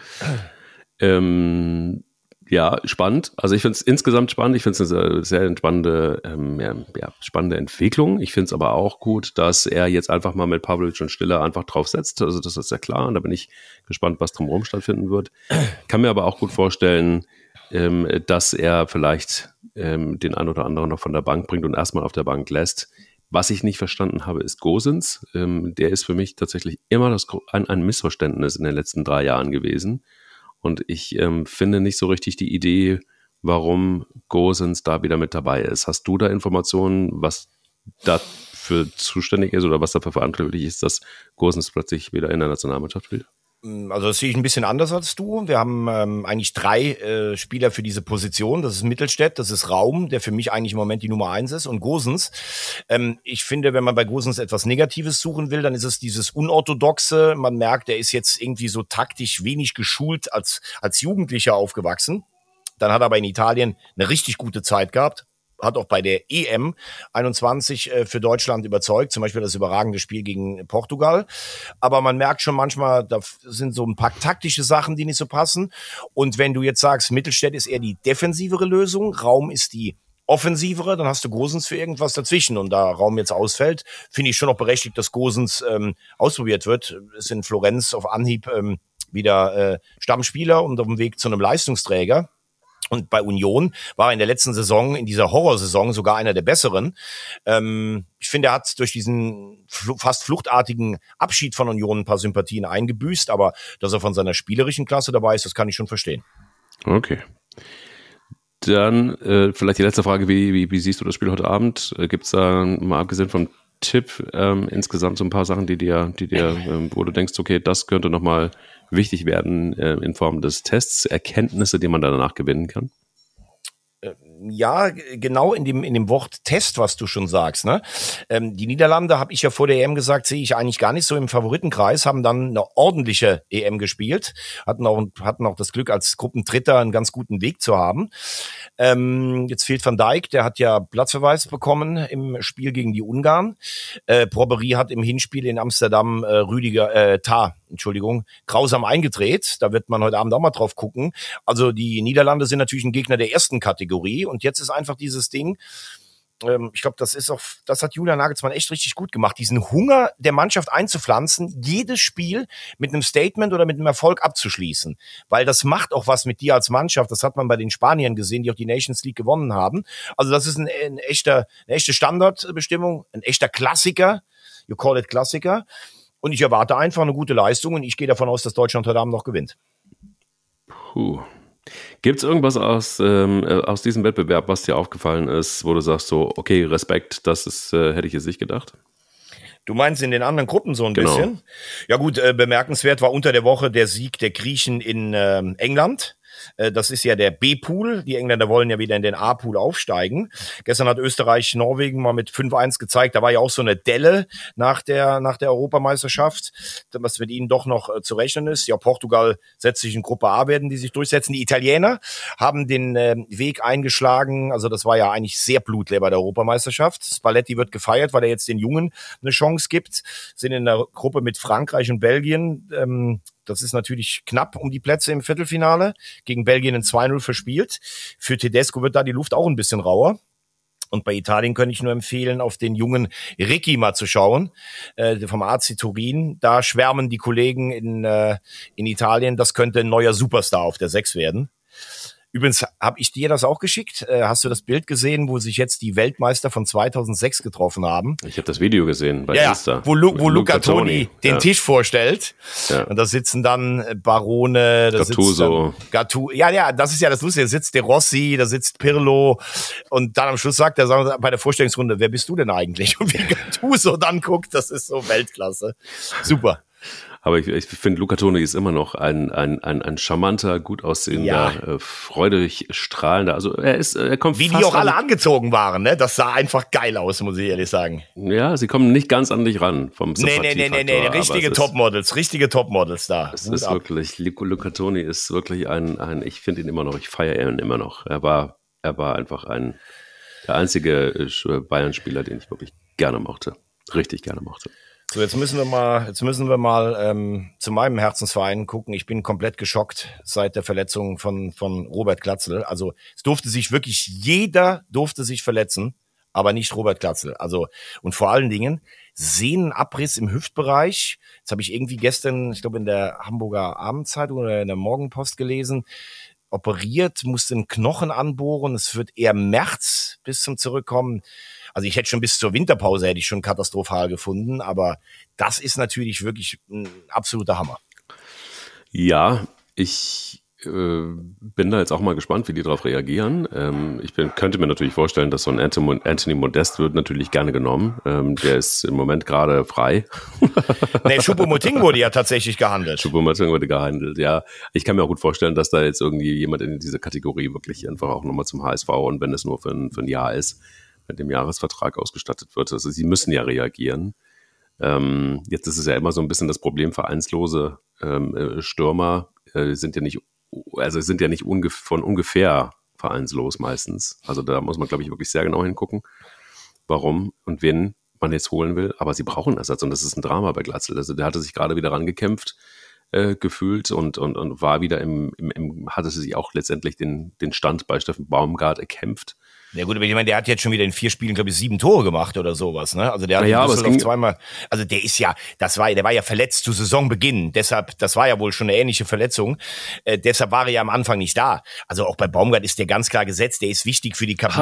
Ja, spannend. Also ich finde es insgesamt spannend. Ich finde es eine sehr spannende, spannende Entwicklung. Ich finde es aber auch gut, dass er jetzt einfach mal mit Pavlovic und Stiller einfach drauf setzt. Also das ist ja klar. Und da bin ich gespannt, was drumherum stattfinden wird. Kann mir aber auch gut vorstellen, dass er vielleicht den einen oder anderen noch von der Bank bringt und erstmal auf der Bank lässt. Was ich nicht verstanden habe, ist Gosens. Der ist für mich tatsächlich immer ein Missverständnis in den letzten 3 Jahren gewesen. Und ich finde nicht so richtig die Idee, warum Gosens da wieder mit dabei ist. Hast du da Informationen, was dafür zuständig ist oder was dafür verantwortlich ist, dass Gosens plötzlich wieder in der Nationalmannschaft spielt? Also das sehe ich ein bisschen anders als du. Wir haben eigentlich 3 Spieler für diese Position. Das ist Mittelstädt, das ist Raum, der für mich eigentlich im Moment die Nummer 1 ist, und Gosens. Ich finde, wenn man bei Gosens etwas Negatives suchen will, dann ist es dieses Unorthodoxe. Man merkt, er ist jetzt irgendwie so taktisch wenig geschult als Jugendlicher aufgewachsen. Dann hat er aber in Italien eine richtig gute Zeit gehabt. Hat auch bei der EM 21 für Deutschland überzeugt, zum Beispiel das überragende Spiel gegen Portugal. Aber man merkt schon manchmal, da sind so ein paar taktische Sachen, die nicht so passen. Und wenn du jetzt sagst, Mittelstädt ist eher die defensivere Lösung, Raum ist die offensivere, dann hast du Gosens für irgendwas dazwischen. Und da Raum jetzt ausfällt, finde ich schon noch berechtigt, dass Gosens ausprobiert wird. Ist in Florenz auf Anhieb wieder Stammspieler und auf dem Weg zu einem Leistungsträger. Und bei Union war er in der letzten Saison, in dieser Horrorsaison, sogar einer der besseren. Ich finde, er hat durch diesen fast fluchtartigen Abschied von Union ein paar Sympathien eingebüßt, aber dass er von seiner spielerischen Klasse dabei ist, das kann ich schon verstehen. Okay. Dann vielleicht die letzte Frage, wie siehst du das Spiel heute Abend? Gibt es da, mal abgesehen vom Tipp, insgesamt so ein paar Sachen, die dir, wo du denkst, okay, das könnte nochmal wichtig werden in Form des Tests, Erkenntnisse, die man danach gewinnen kann? Ja, genau in dem Wort Test, was du schon sagst, ne? Die Niederlande, habe ich ja vor der EM gesagt, sehe ich eigentlich gar nicht so im Favoritenkreis, haben dann eine ordentliche EM gespielt, hatten auch das Glück, als Gruppendritter einen ganz guten Weg zu haben. Jetzt fehlt Van Dijk, der hat ja Platzverweis bekommen im Spiel gegen die Ungarn. Ribery hat im Hinspiel in Amsterdam grausam eingedreht. Da wird man heute Abend auch mal drauf gucken. Also die Niederlande sind natürlich ein Gegner der ersten Kategorie. Und jetzt ist einfach dieses Ding, ich glaube, das hat Julian Nagelsmann echt richtig gut gemacht, diesen Hunger der Mannschaft einzupflanzen, jedes Spiel mit einem Statement oder mit einem Erfolg abzuschließen. Weil das macht auch was mit dir als Mannschaft. Das hat man bei den Spaniern gesehen, die auch die Nations League gewonnen haben. Also das ist eine echte Standardbestimmung, ein echter Klassiker. You call it Klassiker. Und ich erwarte einfach eine gute Leistung und ich gehe davon aus, dass Deutschland heute Abend noch gewinnt. Puh. Gibt es irgendwas aus diesem Wettbewerb, was dir aufgefallen ist, wo du sagst so, okay, Respekt, hätte ich jetzt nicht gedacht? Du meinst in den anderen Gruppen so ein bisschen? Ja gut, bemerkenswert war unter der Woche der Sieg der Griechen in England. Das ist ja der B-Pool. Die Engländer wollen ja wieder in den A-Pool aufsteigen. Gestern hat Österreich Norwegen mal mit 5-1 gezeigt. Da war ja auch so eine Delle nach der Europameisterschaft, was mit ihnen doch noch zu rechnen ist. Ja, Portugal setzt sich in Gruppe A, werden die sich durchsetzen. Die Italiener haben den Weg eingeschlagen. Also das war ja eigentlich sehr blutleer bei der Europameisterschaft. Spalletti wird gefeiert, weil er jetzt den Jungen eine Chance gibt. Sind in der Gruppe mit Frankreich und Belgien. das ist natürlich knapp um die Plätze im Viertelfinale. Gegen Belgien ein 2-0 verspielt. Für Tedesco wird da die Luft auch ein bisschen rauer. Und bei Italien könnte ich nur empfehlen, auf den jungen Ricky mal zu schauen, vom AC Turin. Da schwärmen die Kollegen in Italien, das könnte ein neuer Superstar auf der 6 werden. Übrigens, habe ich dir das auch geschickt? Hast du das Bild gesehen, wo sich jetzt die Weltmeister von 2006 getroffen haben? Ich habe das Video gesehen bei Insta. Wo Luca Toni den Tisch vorstellt. Ja. Und da sitzen dann Barone, da Gattuso. Ja, das ist ja das Lustige. Da sitzt De Rossi, da sitzt Pirlo. Und dann am Schluss sagt er bei der Vorstellungsrunde, wer bist du denn eigentlich? Und wie Gattuso dann guckt, das ist so Weltklasse. Super. Aber ich finde, Luca Toni ist immer noch ein charmanter, gut aussehender, freudig strahlender. Also er kommt wie fast die auch alle angezogen waren, ne? Das sah einfach geil aus, muss ich ehrlich sagen. Ja, sie kommen nicht ganz an dich ran vom Sympathiefaktor. Nee, richtige Topmodels da. Es ist wirklich, Luca Toni ist wirklich ich finde ihn immer noch, ich feiere ihn immer noch. Er war einfach der einzige Bayern-Spieler, den ich wirklich gerne mochte. Richtig gerne mochte. So, jetzt müssen wir mal zu meinem Herzensverein gucken. Ich bin komplett geschockt seit der Verletzung von Robert Glatzel. Also jeder durfte sich verletzen, aber nicht Robert Glatzel. Also, und vor allen Dingen Sehnenabriss im Hüftbereich. Jetzt habe ich irgendwie gestern, ich glaube in der Hamburger Abendzeitung oder in der Morgenpost gelesen, operiert, musste einen Knochen anbohren. Es wird eher März bis zum Zurückkommen. Also ich hätte schon bis zur Winterpause hätte ich schon katastrophal gefunden, aber das ist natürlich wirklich ein absoluter Hammer. Ja, ich bin da jetzt auch mal gespannt, wie die darauf reagieren. Könnte mir natürlich vorstellen, dass so ein Anthony Modest wird natürlich gerne genommen. Der ist im Moment gerade frei. Nee, Choupo-Moting wurde ja tatsächlich gehandelt. Choupo-Moting wurde gehandelt, ja. Ich kann mir auch gut vorstellen, dass da jetzt irgendwie jemand in dieser Kategorie wirklich einfach auch nochmal zum HSV und wenn es nur für ein Jahr ist, mit dem Jahresvertrag ausgestattet wird. Also sie müssen ja reagieren. Jetzt ist es ja immer so ein bisschen das Problem, vereinslose Stürmer sind ja nicht von ungefähr vereinslos meistens. Also da muss man, glaube ich, wirklich sehr genau hingucken, warum und wen man jetzt holen will. Aber sie brauchen Ersatz und das ist ein Drama bei Glatzel. Also der hatte sich gerade wieder rangekämpft gefühlt und war wieder hatte sich auch letztendlich den Stand bei Steffen Baumgart erkämpft. Ja gut, aber ich meine, der hat jetzt schon wieder in 4 Spielen, glaube ich, 7 Tore gemacht oder sowas, ne? Also der hat Düsseldorf zweimal, also der war ja verletzt zu Saisonbeginn, deshalb, das war ja wohl schon eine ähnliche Verletzung, deshalb war er ja am Anfang nicht da. Also auch bei Baumgart ist der ganz klar gesetzt, der ist wichtig für die Kabine.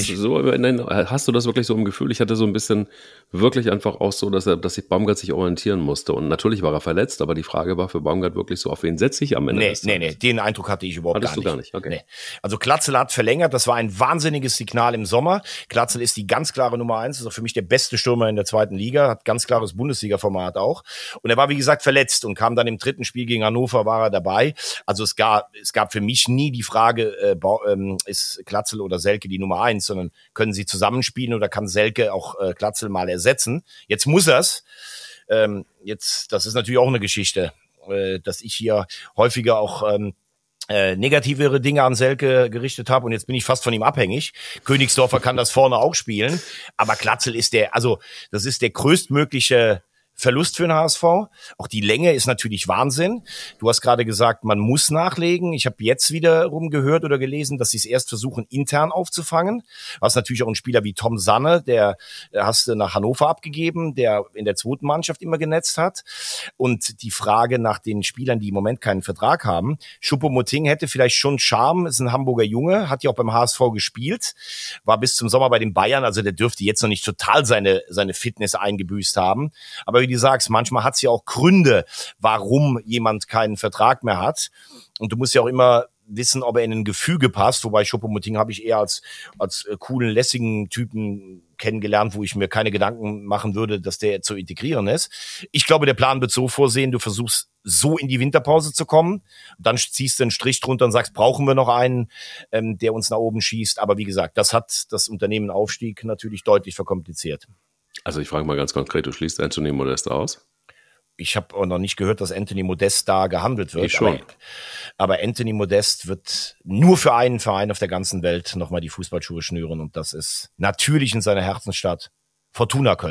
Hast du das wirklich so im Gefühl? Ich hatte so ein bisschen wirklich einfach auch so, dass sich Baumgart sich orientieren musste und natürlich war er verletzt, aber die Frage war für Baumgart wirklich so, auf wen setze ich am Ende? Nee, den Eindruck hatte ich überhaupt Hattest gar nicht. Okay. Nee. Also Glatzel hat verlängert, das war ein wahnsinniges Signal im Sommer. Glatzel ist die ganz klare Nummer 1, ist auch für mich der beste Stürmer in der 2. Liga, hat ganz klares Bundesliga-Format auch. Und er war, wie gesagt, verletzt und kam dann im 3. Spiel gegen Hannover, war er dabei. Also es gab für mich nie die Frage, ist Glatzel oder Selke die Nummer 1, sondern können sie zusammenspielen oder kann Selke auch Glatzel mal ersetzen? Jetzt muss er's. Das ist natürlich auch eine Geschichte, dass ich hier häufiger auch negativere Dinge an Selke gerichtet habe und jetzt bin ich fast von ihm abhängig. Königsdorfer kann das vorne auch spielen, aber Glatzel ist das ist der größtmögliche Verlust für den HSV. Auch die Länge ist natürlich Wahnsinn. Du hast gerade gesagt, man muss nachlegen. Ich habe jetzt wiederum gehört oder gelesen, dass sie es erst versuchen, intern aufzufangen. Du hast natürlich auch einen Spieler wie Tom Sanne, der hast du nach Hannover abgegeben, der in der 2. Mannschaft immer genetzt hat. Und die Frage nach den Spielern, die im Moment keinen Vertrag haben. Choupo-Moting hätte vielleicht schon Charme, ist ein Hamburger Junge, hat ja auch beim HSV gespielt, war bis zum Sommer bei den Bayern, also der dürfte jetzt noch nicht total seine Fitness eingebüßt haben. Aber wie du sagst, manchmal hat es ja auch Gründe, warum jemand keinen Vertrag mehr hat. Und du musst ja auch immer wissen, ob er in ein Gefüge passt. Wobei Choupo-Moting habe ich eher als coolen, lässigen Typen kennengelernt, wo ich mir keine Gedanken machen würde, dass der zu integrieren ist. Ich glaube, der Plan wird so vorsehen, du versuchst so in die Winterpause zu kommen, dann ziehst du einen Strich drunter und sagst, brauchen wir noch einen, der uns nach oben schießt. Aber wie gesagt, das hat das Unternehmen Aufstieg natürlich deutlich verkompliziert. Also ich frage mal ganz konkret, du schließt Anthony Modest aus? Ich habe auch noch nicht gehört, dass Anthony Modest da gehandelt wird. Ich schon. Aber Anthony Modest wird nur für einen Verein auf der ganzen Welt nochmal die Fußballschuhe schnüren. Und das ist natürlich in seiner Herzensstadt Fortuna Köln.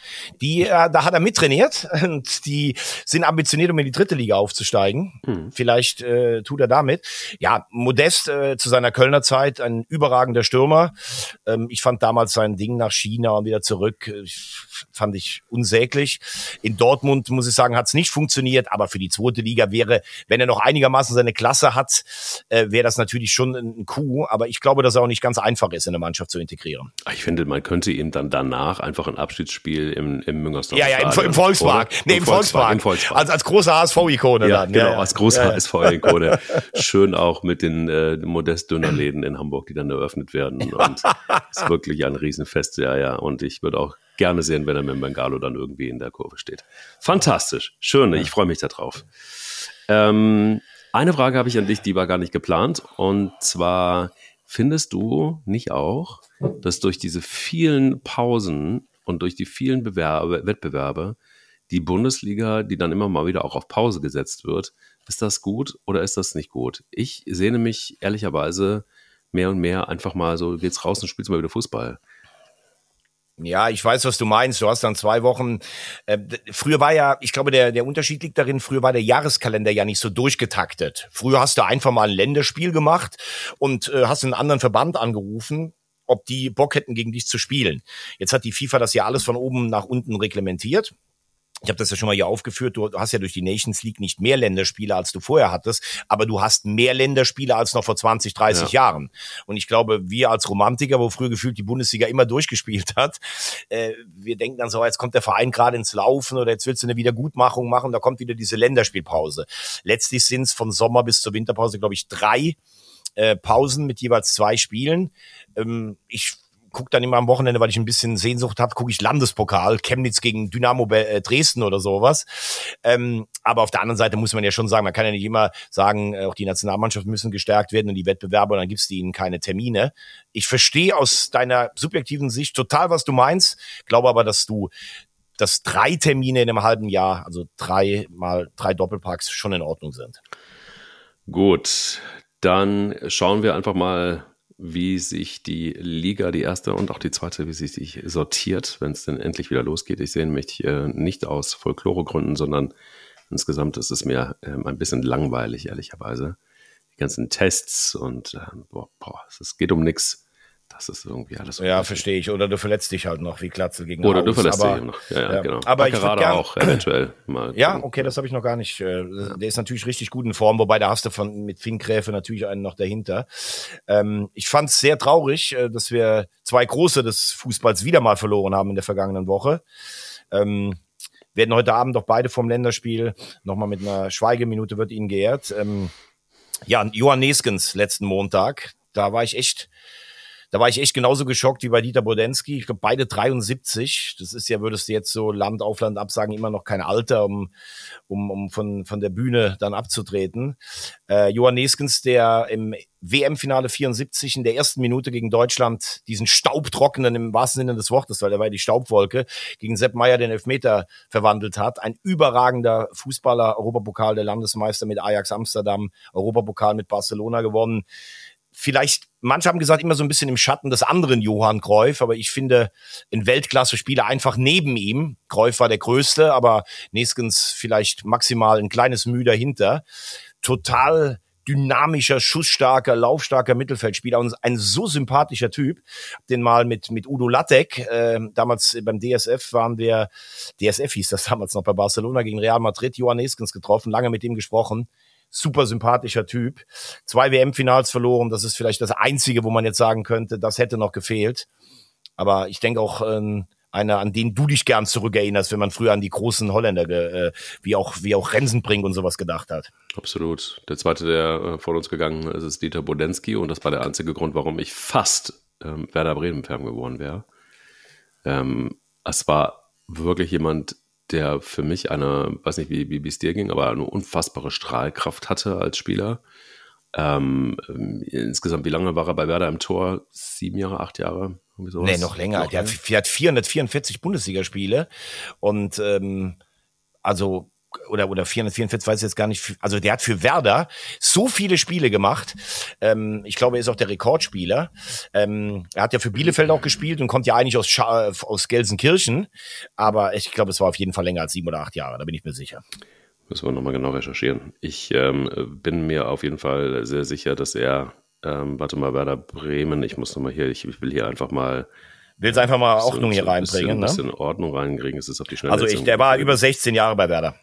Da hat er mittrainiert und die sind ambitioniert, um in die dritte Liga aufzusteigen. Vielleicht tut er damit. Ja, Modest zu seiner Kölner Zeit, ein überragender Stürmer. Ich fand damals sein Ding nach China und wieder zurück, fand ich unsäglich. In Dortmund, muss ich sagen, hat es nicht funktioniert, aber für die zweite Liga wäre, wenn er noch einigermaßen seine Klasse hat, wäre das natürlich schon ein Coup. Aber ich glaube, dass er auch nicht ganz einfach ist, in eine Mannschaft zu integrieren. Ich finde, man könnte ihm dann danach einfach ein Abschiedsspiel im Müngersdorf im Volkspark. Nee, im Volkspark. Als große HSV-Ikone dann. Genau, ja. Als große HSV-Ikone. Schön auch mit den Modest-Dönerläden in Hamburg, die dann eröffnet werden. Und ist wirklich ein Riesenfest, ja. Und ich würde auch gerne sehen, wenn er mit dem Bengalo dann irgendwie in der Kurve steht. Fantastisch. Schön, ich freue mich da drauf. Eine Frage habe ich an dich, die war gar nicht geplant. Und zwar, findest du nicht auch, dass durch diese vielen Pausen und durch die vielen Wettbewerbe die Bundesliga, die dann immer mal wieder auch auf Pause gesetzt wird, ist das gut oder ist das nicht gut? Ich sehne mich ehrlicherweise mehr und mehr einfach mal so, geht's raus und spielst mal wieder Fußball. Ja, ich weiß, was du meinst. Du hast dann 2 Wochen. Früher war ja, ich glaube, der Unterschied liegt darin, früher war der Jahreskalender ja nicht so durchgetaktet. Früher hast du einfach mal ein Länderspiel gemacht und hast einen anderen Verband angerufen, ob die Bock hätten, gegen dich zu spielen. Jetzt hat die FIFA das ja alles von oben nach unten reglementiert. Ich habe das ja schon mal hier aufgeführt, du hast ja durch die Nations League nicht mehr Länderspiele, als du vorher hattest, aber du hast mehr Länderspiele als noch vor 20, 30 Jahren. Und ich glaube, wir als Romantiker, wo früher gefühlt die Bundesliga immer durchgespielt hat, wir denken dann so, jetzt kommt der Verein gerade ins Laufen oder jetzt willst du eine Wiedergutmachung machen, da kommt wieder diese Länderspielpause. Letztlich sind es von Sommer bis zur Winterpause, glaube ich, 3 Pausen mit jeweils 2 Spielen. Ich gucke dann immer am Wochenende, weil ich ein bisschen Sehnsucht habe, gucke ich Landespokal, Chemnitz gegen Dynamo Dresden oder sowas. Aber auf der anderen Seite muss man ja schon sagen, man kann ja nicht immer sagen, auch die Nationalmannschaften müssen gestärkt werden und die Wettbewerbe und dann gibst du ihnen keine Termine. Ich verstehe aus deiner subjektiven Sicht total, was du meinst, glaube aber, dass 3 Termine in einem halben Jahr, also 3 mal 3 Doppelpacks schon in Ordnung sind. Gut, dann schauen wir einfach mal, wie sich die Liga, die erste und auch die zweite, wie sie sich sortiert, wenn es denn endlich wieder losgeht. Ich sehe mich nicht aus Folkloregründen, sondern insgesamt ist es mir ein bisschen langweilig, ehrlicherweise. Die ganzen Tests und es geht um nichts. Das ist irgendwie alles. Ja, verstehe ich. Oder du verletzt dich halt noch wie Glatzel gegen Oder du verletzt dich noch. Ja, genau. Aber gerade auch eventuell mal. Ja, okay, das habe ich noch gar nicht. Der ist natürlich richtig gut in Form, wobei da hast du mit Finn Kräfe natürlich einen noch dahinter. Ich fand es sehr traurig, dass wir 2 Große des Fußballs wieder mal verloren haben in der vergangenen Woche. Werden heute Abend doch beide vom Länderspiel nochmal mit einer Schweigeminute wird ihnen geehrt. Johann Neeskens letzten Montag, da war ich echt genauso geschockt wie bei Dieter Bodensky. Ich glaube, beide 73. Das ist ja, würdest du jetzt so Land auf Land ab sagen, immer noch kein Alter, um von der Bühne dann abzutreten. Johann Neeskens, der im WM-Finale 74 in der ersten Minute gegen Deutschland diesen staubtrockenen, im wahrsten Sinne des Wortes, weil er war die Staubwolke, gegen Sepp Maier den Elfmeter verwandelt hat. Ein überragender Fußballer, Europapokal der Landesmeister mit Ajax Amsterdam, Europapokal mit Barcelona gewonnen. Vielleicht, manche haben gesagt, immer so ein bisschen im Schatten des anderen Johann Cruyff, aber ich finde, ein Weltklasse-Spieler einfach neben ihm. Cruyff war der Größte, aber Neeskens vielleicht maximal ein kleines Mühe dahinter. Total dynamischer, schussstarker, laufstarker Mittelfeldspieler und ein so sympathischer Typ. Den mal mit Udo Lattek, damals beim DSF DSF hieß das damals noch bei Barcelona gegen Real Madrid, Johann Neeskens getroffen, lange mit ihm gesprochen. Super sympathischer Typ. 2 WM-Finals verloren. Das ist vielleicht das Einzige, wo man jetzt sagen könnte, das hätte noch gefehlt. Aber ich denke auch einer, an den du dich gern zurückerinnerst, wenn man früher an die großen Holländer, wie auch Rensenbrink und sowas gedacht hat. Absolut. Der zweite, der vor uns gegangen ist, ist Dieter Bodensky. Und das war der einzige Grund, warum ich fast Werder Bremen-Fan geworden wäre. Es war wirklich jemand, der für mich weiß nicht, wie es dir ging, aber eine unfassbare Strahlkraft hatte als Spieler. Insgesamt, wie lange war er bei Werder im Tor? 7 Jahre, 8 Jahre? Nee, noch länger. Der hat 444 Bundesligaspiele und also oder 444, weiß ich jetzt gar nicht, also der hat für Werder so viele Spiele gemacht. Ich glaube, er ist auch der Rekordspieler. Er hat ja für Bielefeld auch gespielt und kommt ja eigentlich aus Gelsenkirchen, aber ich glaube, es war auf jeden Fall länger als 7 oder 8 Jahre, da bin ich mir sicher. Müssen wir nochmal genau recherchieren. Ich bin mir auf jeden Fall sehr sicher, dass er, Werder Bremen, ich will hier einfach mal Willst einfach mal Ordnung hier reinbringen, ein bisschen Ordnung reinkriegen, es ist auf die Schnelle. Also der war über 16 Jahre bei Werder.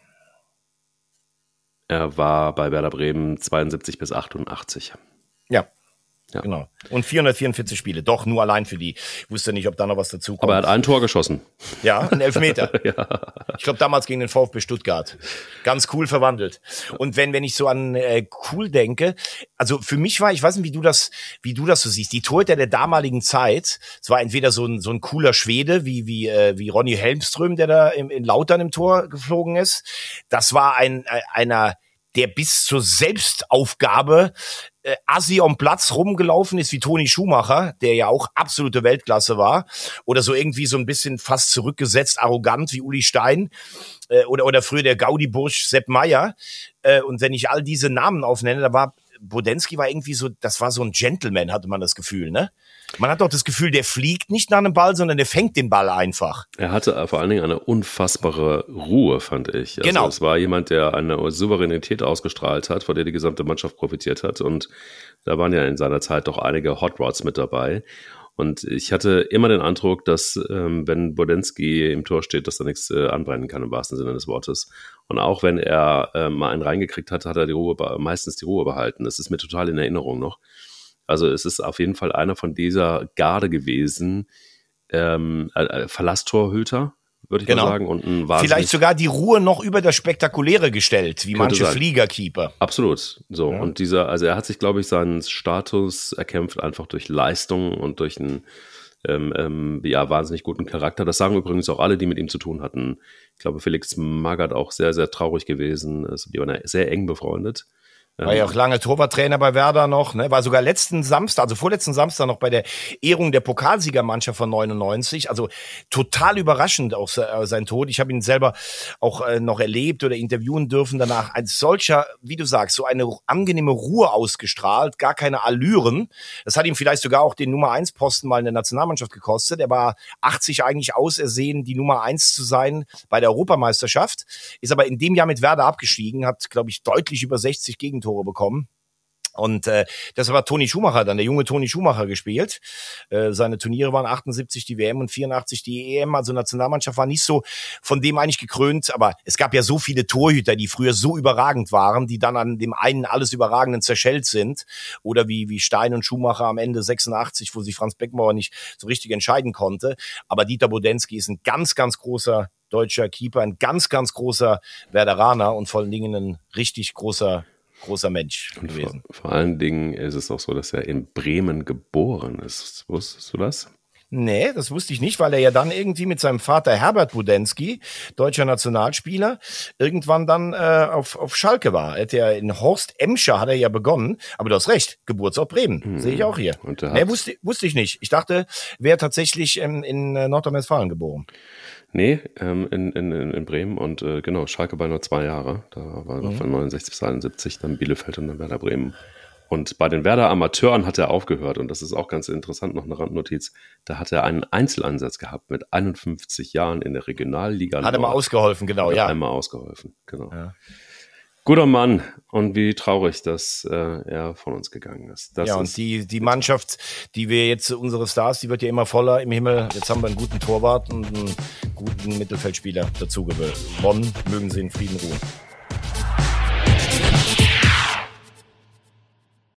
Er war bei Werder Bremen 72 bis 88. Ja. Genau. Und 444 Spiele. Doch, nur allein für die. Ich wusste nicht, ob da noch was dazu kommt. Aber er hat ein Tor geschossen. Ja, ein Elfmeter. Ja. Ich glaube, damals gegen den VfB Stuttgart. Ganz cool verwandelt. Und wenn ich so an cool denke, also für mich war, ich weiß nicht, wie du das so siehst, die Torhüter der damaligen Zeit, es war entweder so ein cooler Schwede, wie Ronny Helmström, der da in Lautern im Tor geflogen ist. Das war einer, der bis zur Selbstaufgabe assi am Platz rumgelaufen ist wie Toni Schumacher, der ja auch absolute Weltklasse war, oder so irgendwie so ein bisschen fast zurückgesetzt, arrogant wie Uli Stein, oder früher der Gaudi-Bursch Sepp Maier. Und wenn ich all diese Namen aufnenne, da war Bodenski irgendwie so, das war so ein Gentleman, hatte man das Gefühl, ne? Man hat doch das Gefühl, der fliegt nicht nach einem Ball, sondern der fängt den Ball einfach. Er hatte vor allen Dingen eine unfassbare Ruhe, fand ich. Also genau. Es war jemand, der eine Souveränität ausgestrahlt hat, von der die gesamte Mannschaft profitiert hat. Und da waren ja in seiner Zeit doch einige Hot Rods mit dabei. Und ich hatte immer den Eindruck, dass wenn Bodenski im Tor steht, dass da nichts anbrennen kann, im wahrsten Sinne des Wortes. Und auch wenn er mal einen reingekriegt hat, hat er meistens die Ruhe behalten. Das ist mir total in Erinnerung noch. Also es ist auf jeden Fall einer von dieser Garde gewesen, Verlasstorhüter, würde ich mal sagen. Und ein vielleicht sogar die Ruhe noch über das Spektakuläre gestellt, wie manche sein. Fliegerkeeper. Absolut. So. Ja. Und er hat sich, glaube ich, seinen Status erkämpft einfach durch Leistung und durch einen wahnsinnig guten Charakter. Das sagen übrigens auch alle, die mit ihm zu tun hatten. Ich glaube, Felix Magath auch sehr, sehr traurig gewesen. Also, die waren sehr eng befreundet. War ja auch lange Torwarttrainer bei Werder noch, ne? War sogar vorletzten Samstag noch bei der Ehrung der Pokalsiegermannschaft von 99. Also total überraschend auch sein Tod. Ich habe ihn selber auch noch erlebt oder interviewen dürfen danach. Ein solcher, wie du sagst, so eine angenehme Ruhe ausgestrahlt, gar keine Allüren. Das hat ihm vielleicht sogar auch den Nummer 1 Posten mal in der Nationalmannschaft gekostet. Er war 80 eigentlich ausersehen, die Nummer 1 zu sein bei der Europameisterschaft. Ist aber in dem Jahr mit Werder abgestiegen, hat, glaube ich, deutlich über 60 Gegentore bekommen. Und das war Toni Schumacher dann, der junge Toni Schumacher gespielt. Seine Turniere waren 78 die WM und 84 die EM. Also Nationalmannschaft war nicht so von dem eigentlich gekrönt. Aber es gab ja so viele Torhüter, die früher so überragend waren, die dann an dem einen alles Überragenden zerschellt sind. Oder wie Stein und Schumacher am Ende 86, wo sich Franz Beckenbauer nicht so richtig entscheiden konnte. Aber Dieter Bodenski ist ein ganz, ganz großer deutscher Keeper, ein ganz, ganz großer Werderaner und vor allen Dingen ein richtig großer Mensch gewesen. Vor allen Dingen ist es auch so, dass er in Bremen geboren ist. Wusstest du das? Nee, das wusste ich nicht, weil er ja dann irgendwie mit seinem Vater Herbert Bodenski, deutscher Nationalspieler, irgendwann dann auf Schalke war. Er hat ja in Horst Emscher hat er ja begonnen, aber du hast recht, Geburtsort Bremen, sehe ich auch hier. Nee, wusste ich nicht. Ich dachte, wäre tatsächlich in Nordrhein-Westfalen geboren. Nee, in Bremen und genau, Schalke war nur 2 Jahre. Da war noch von 69 bis 71, dann Bielefeld und dann Werder Bremen. Und bei den Werder Amateuren hat er aufgehört und das ist auch ganz interessant, noch eine Randnotiz. Da hat er einen Einzeleinsatz gehabt mit 51 Jahren in der Regionalliga. Hat er mal ausgeholfen, genau, ja. Einmal ausgeholfen, genau. Ja. Guter Mann und wie traurig, dass er von uns gegangen ist. Und die Mannschaft, die wir jetzt, unsere Stars, die wird ja immer voller im Himmel. Jetzt haben wir einen guten Torwart und einen guten Mittelfeldspieler dazu gewonnen. Mögen sie in Frieden ruhen.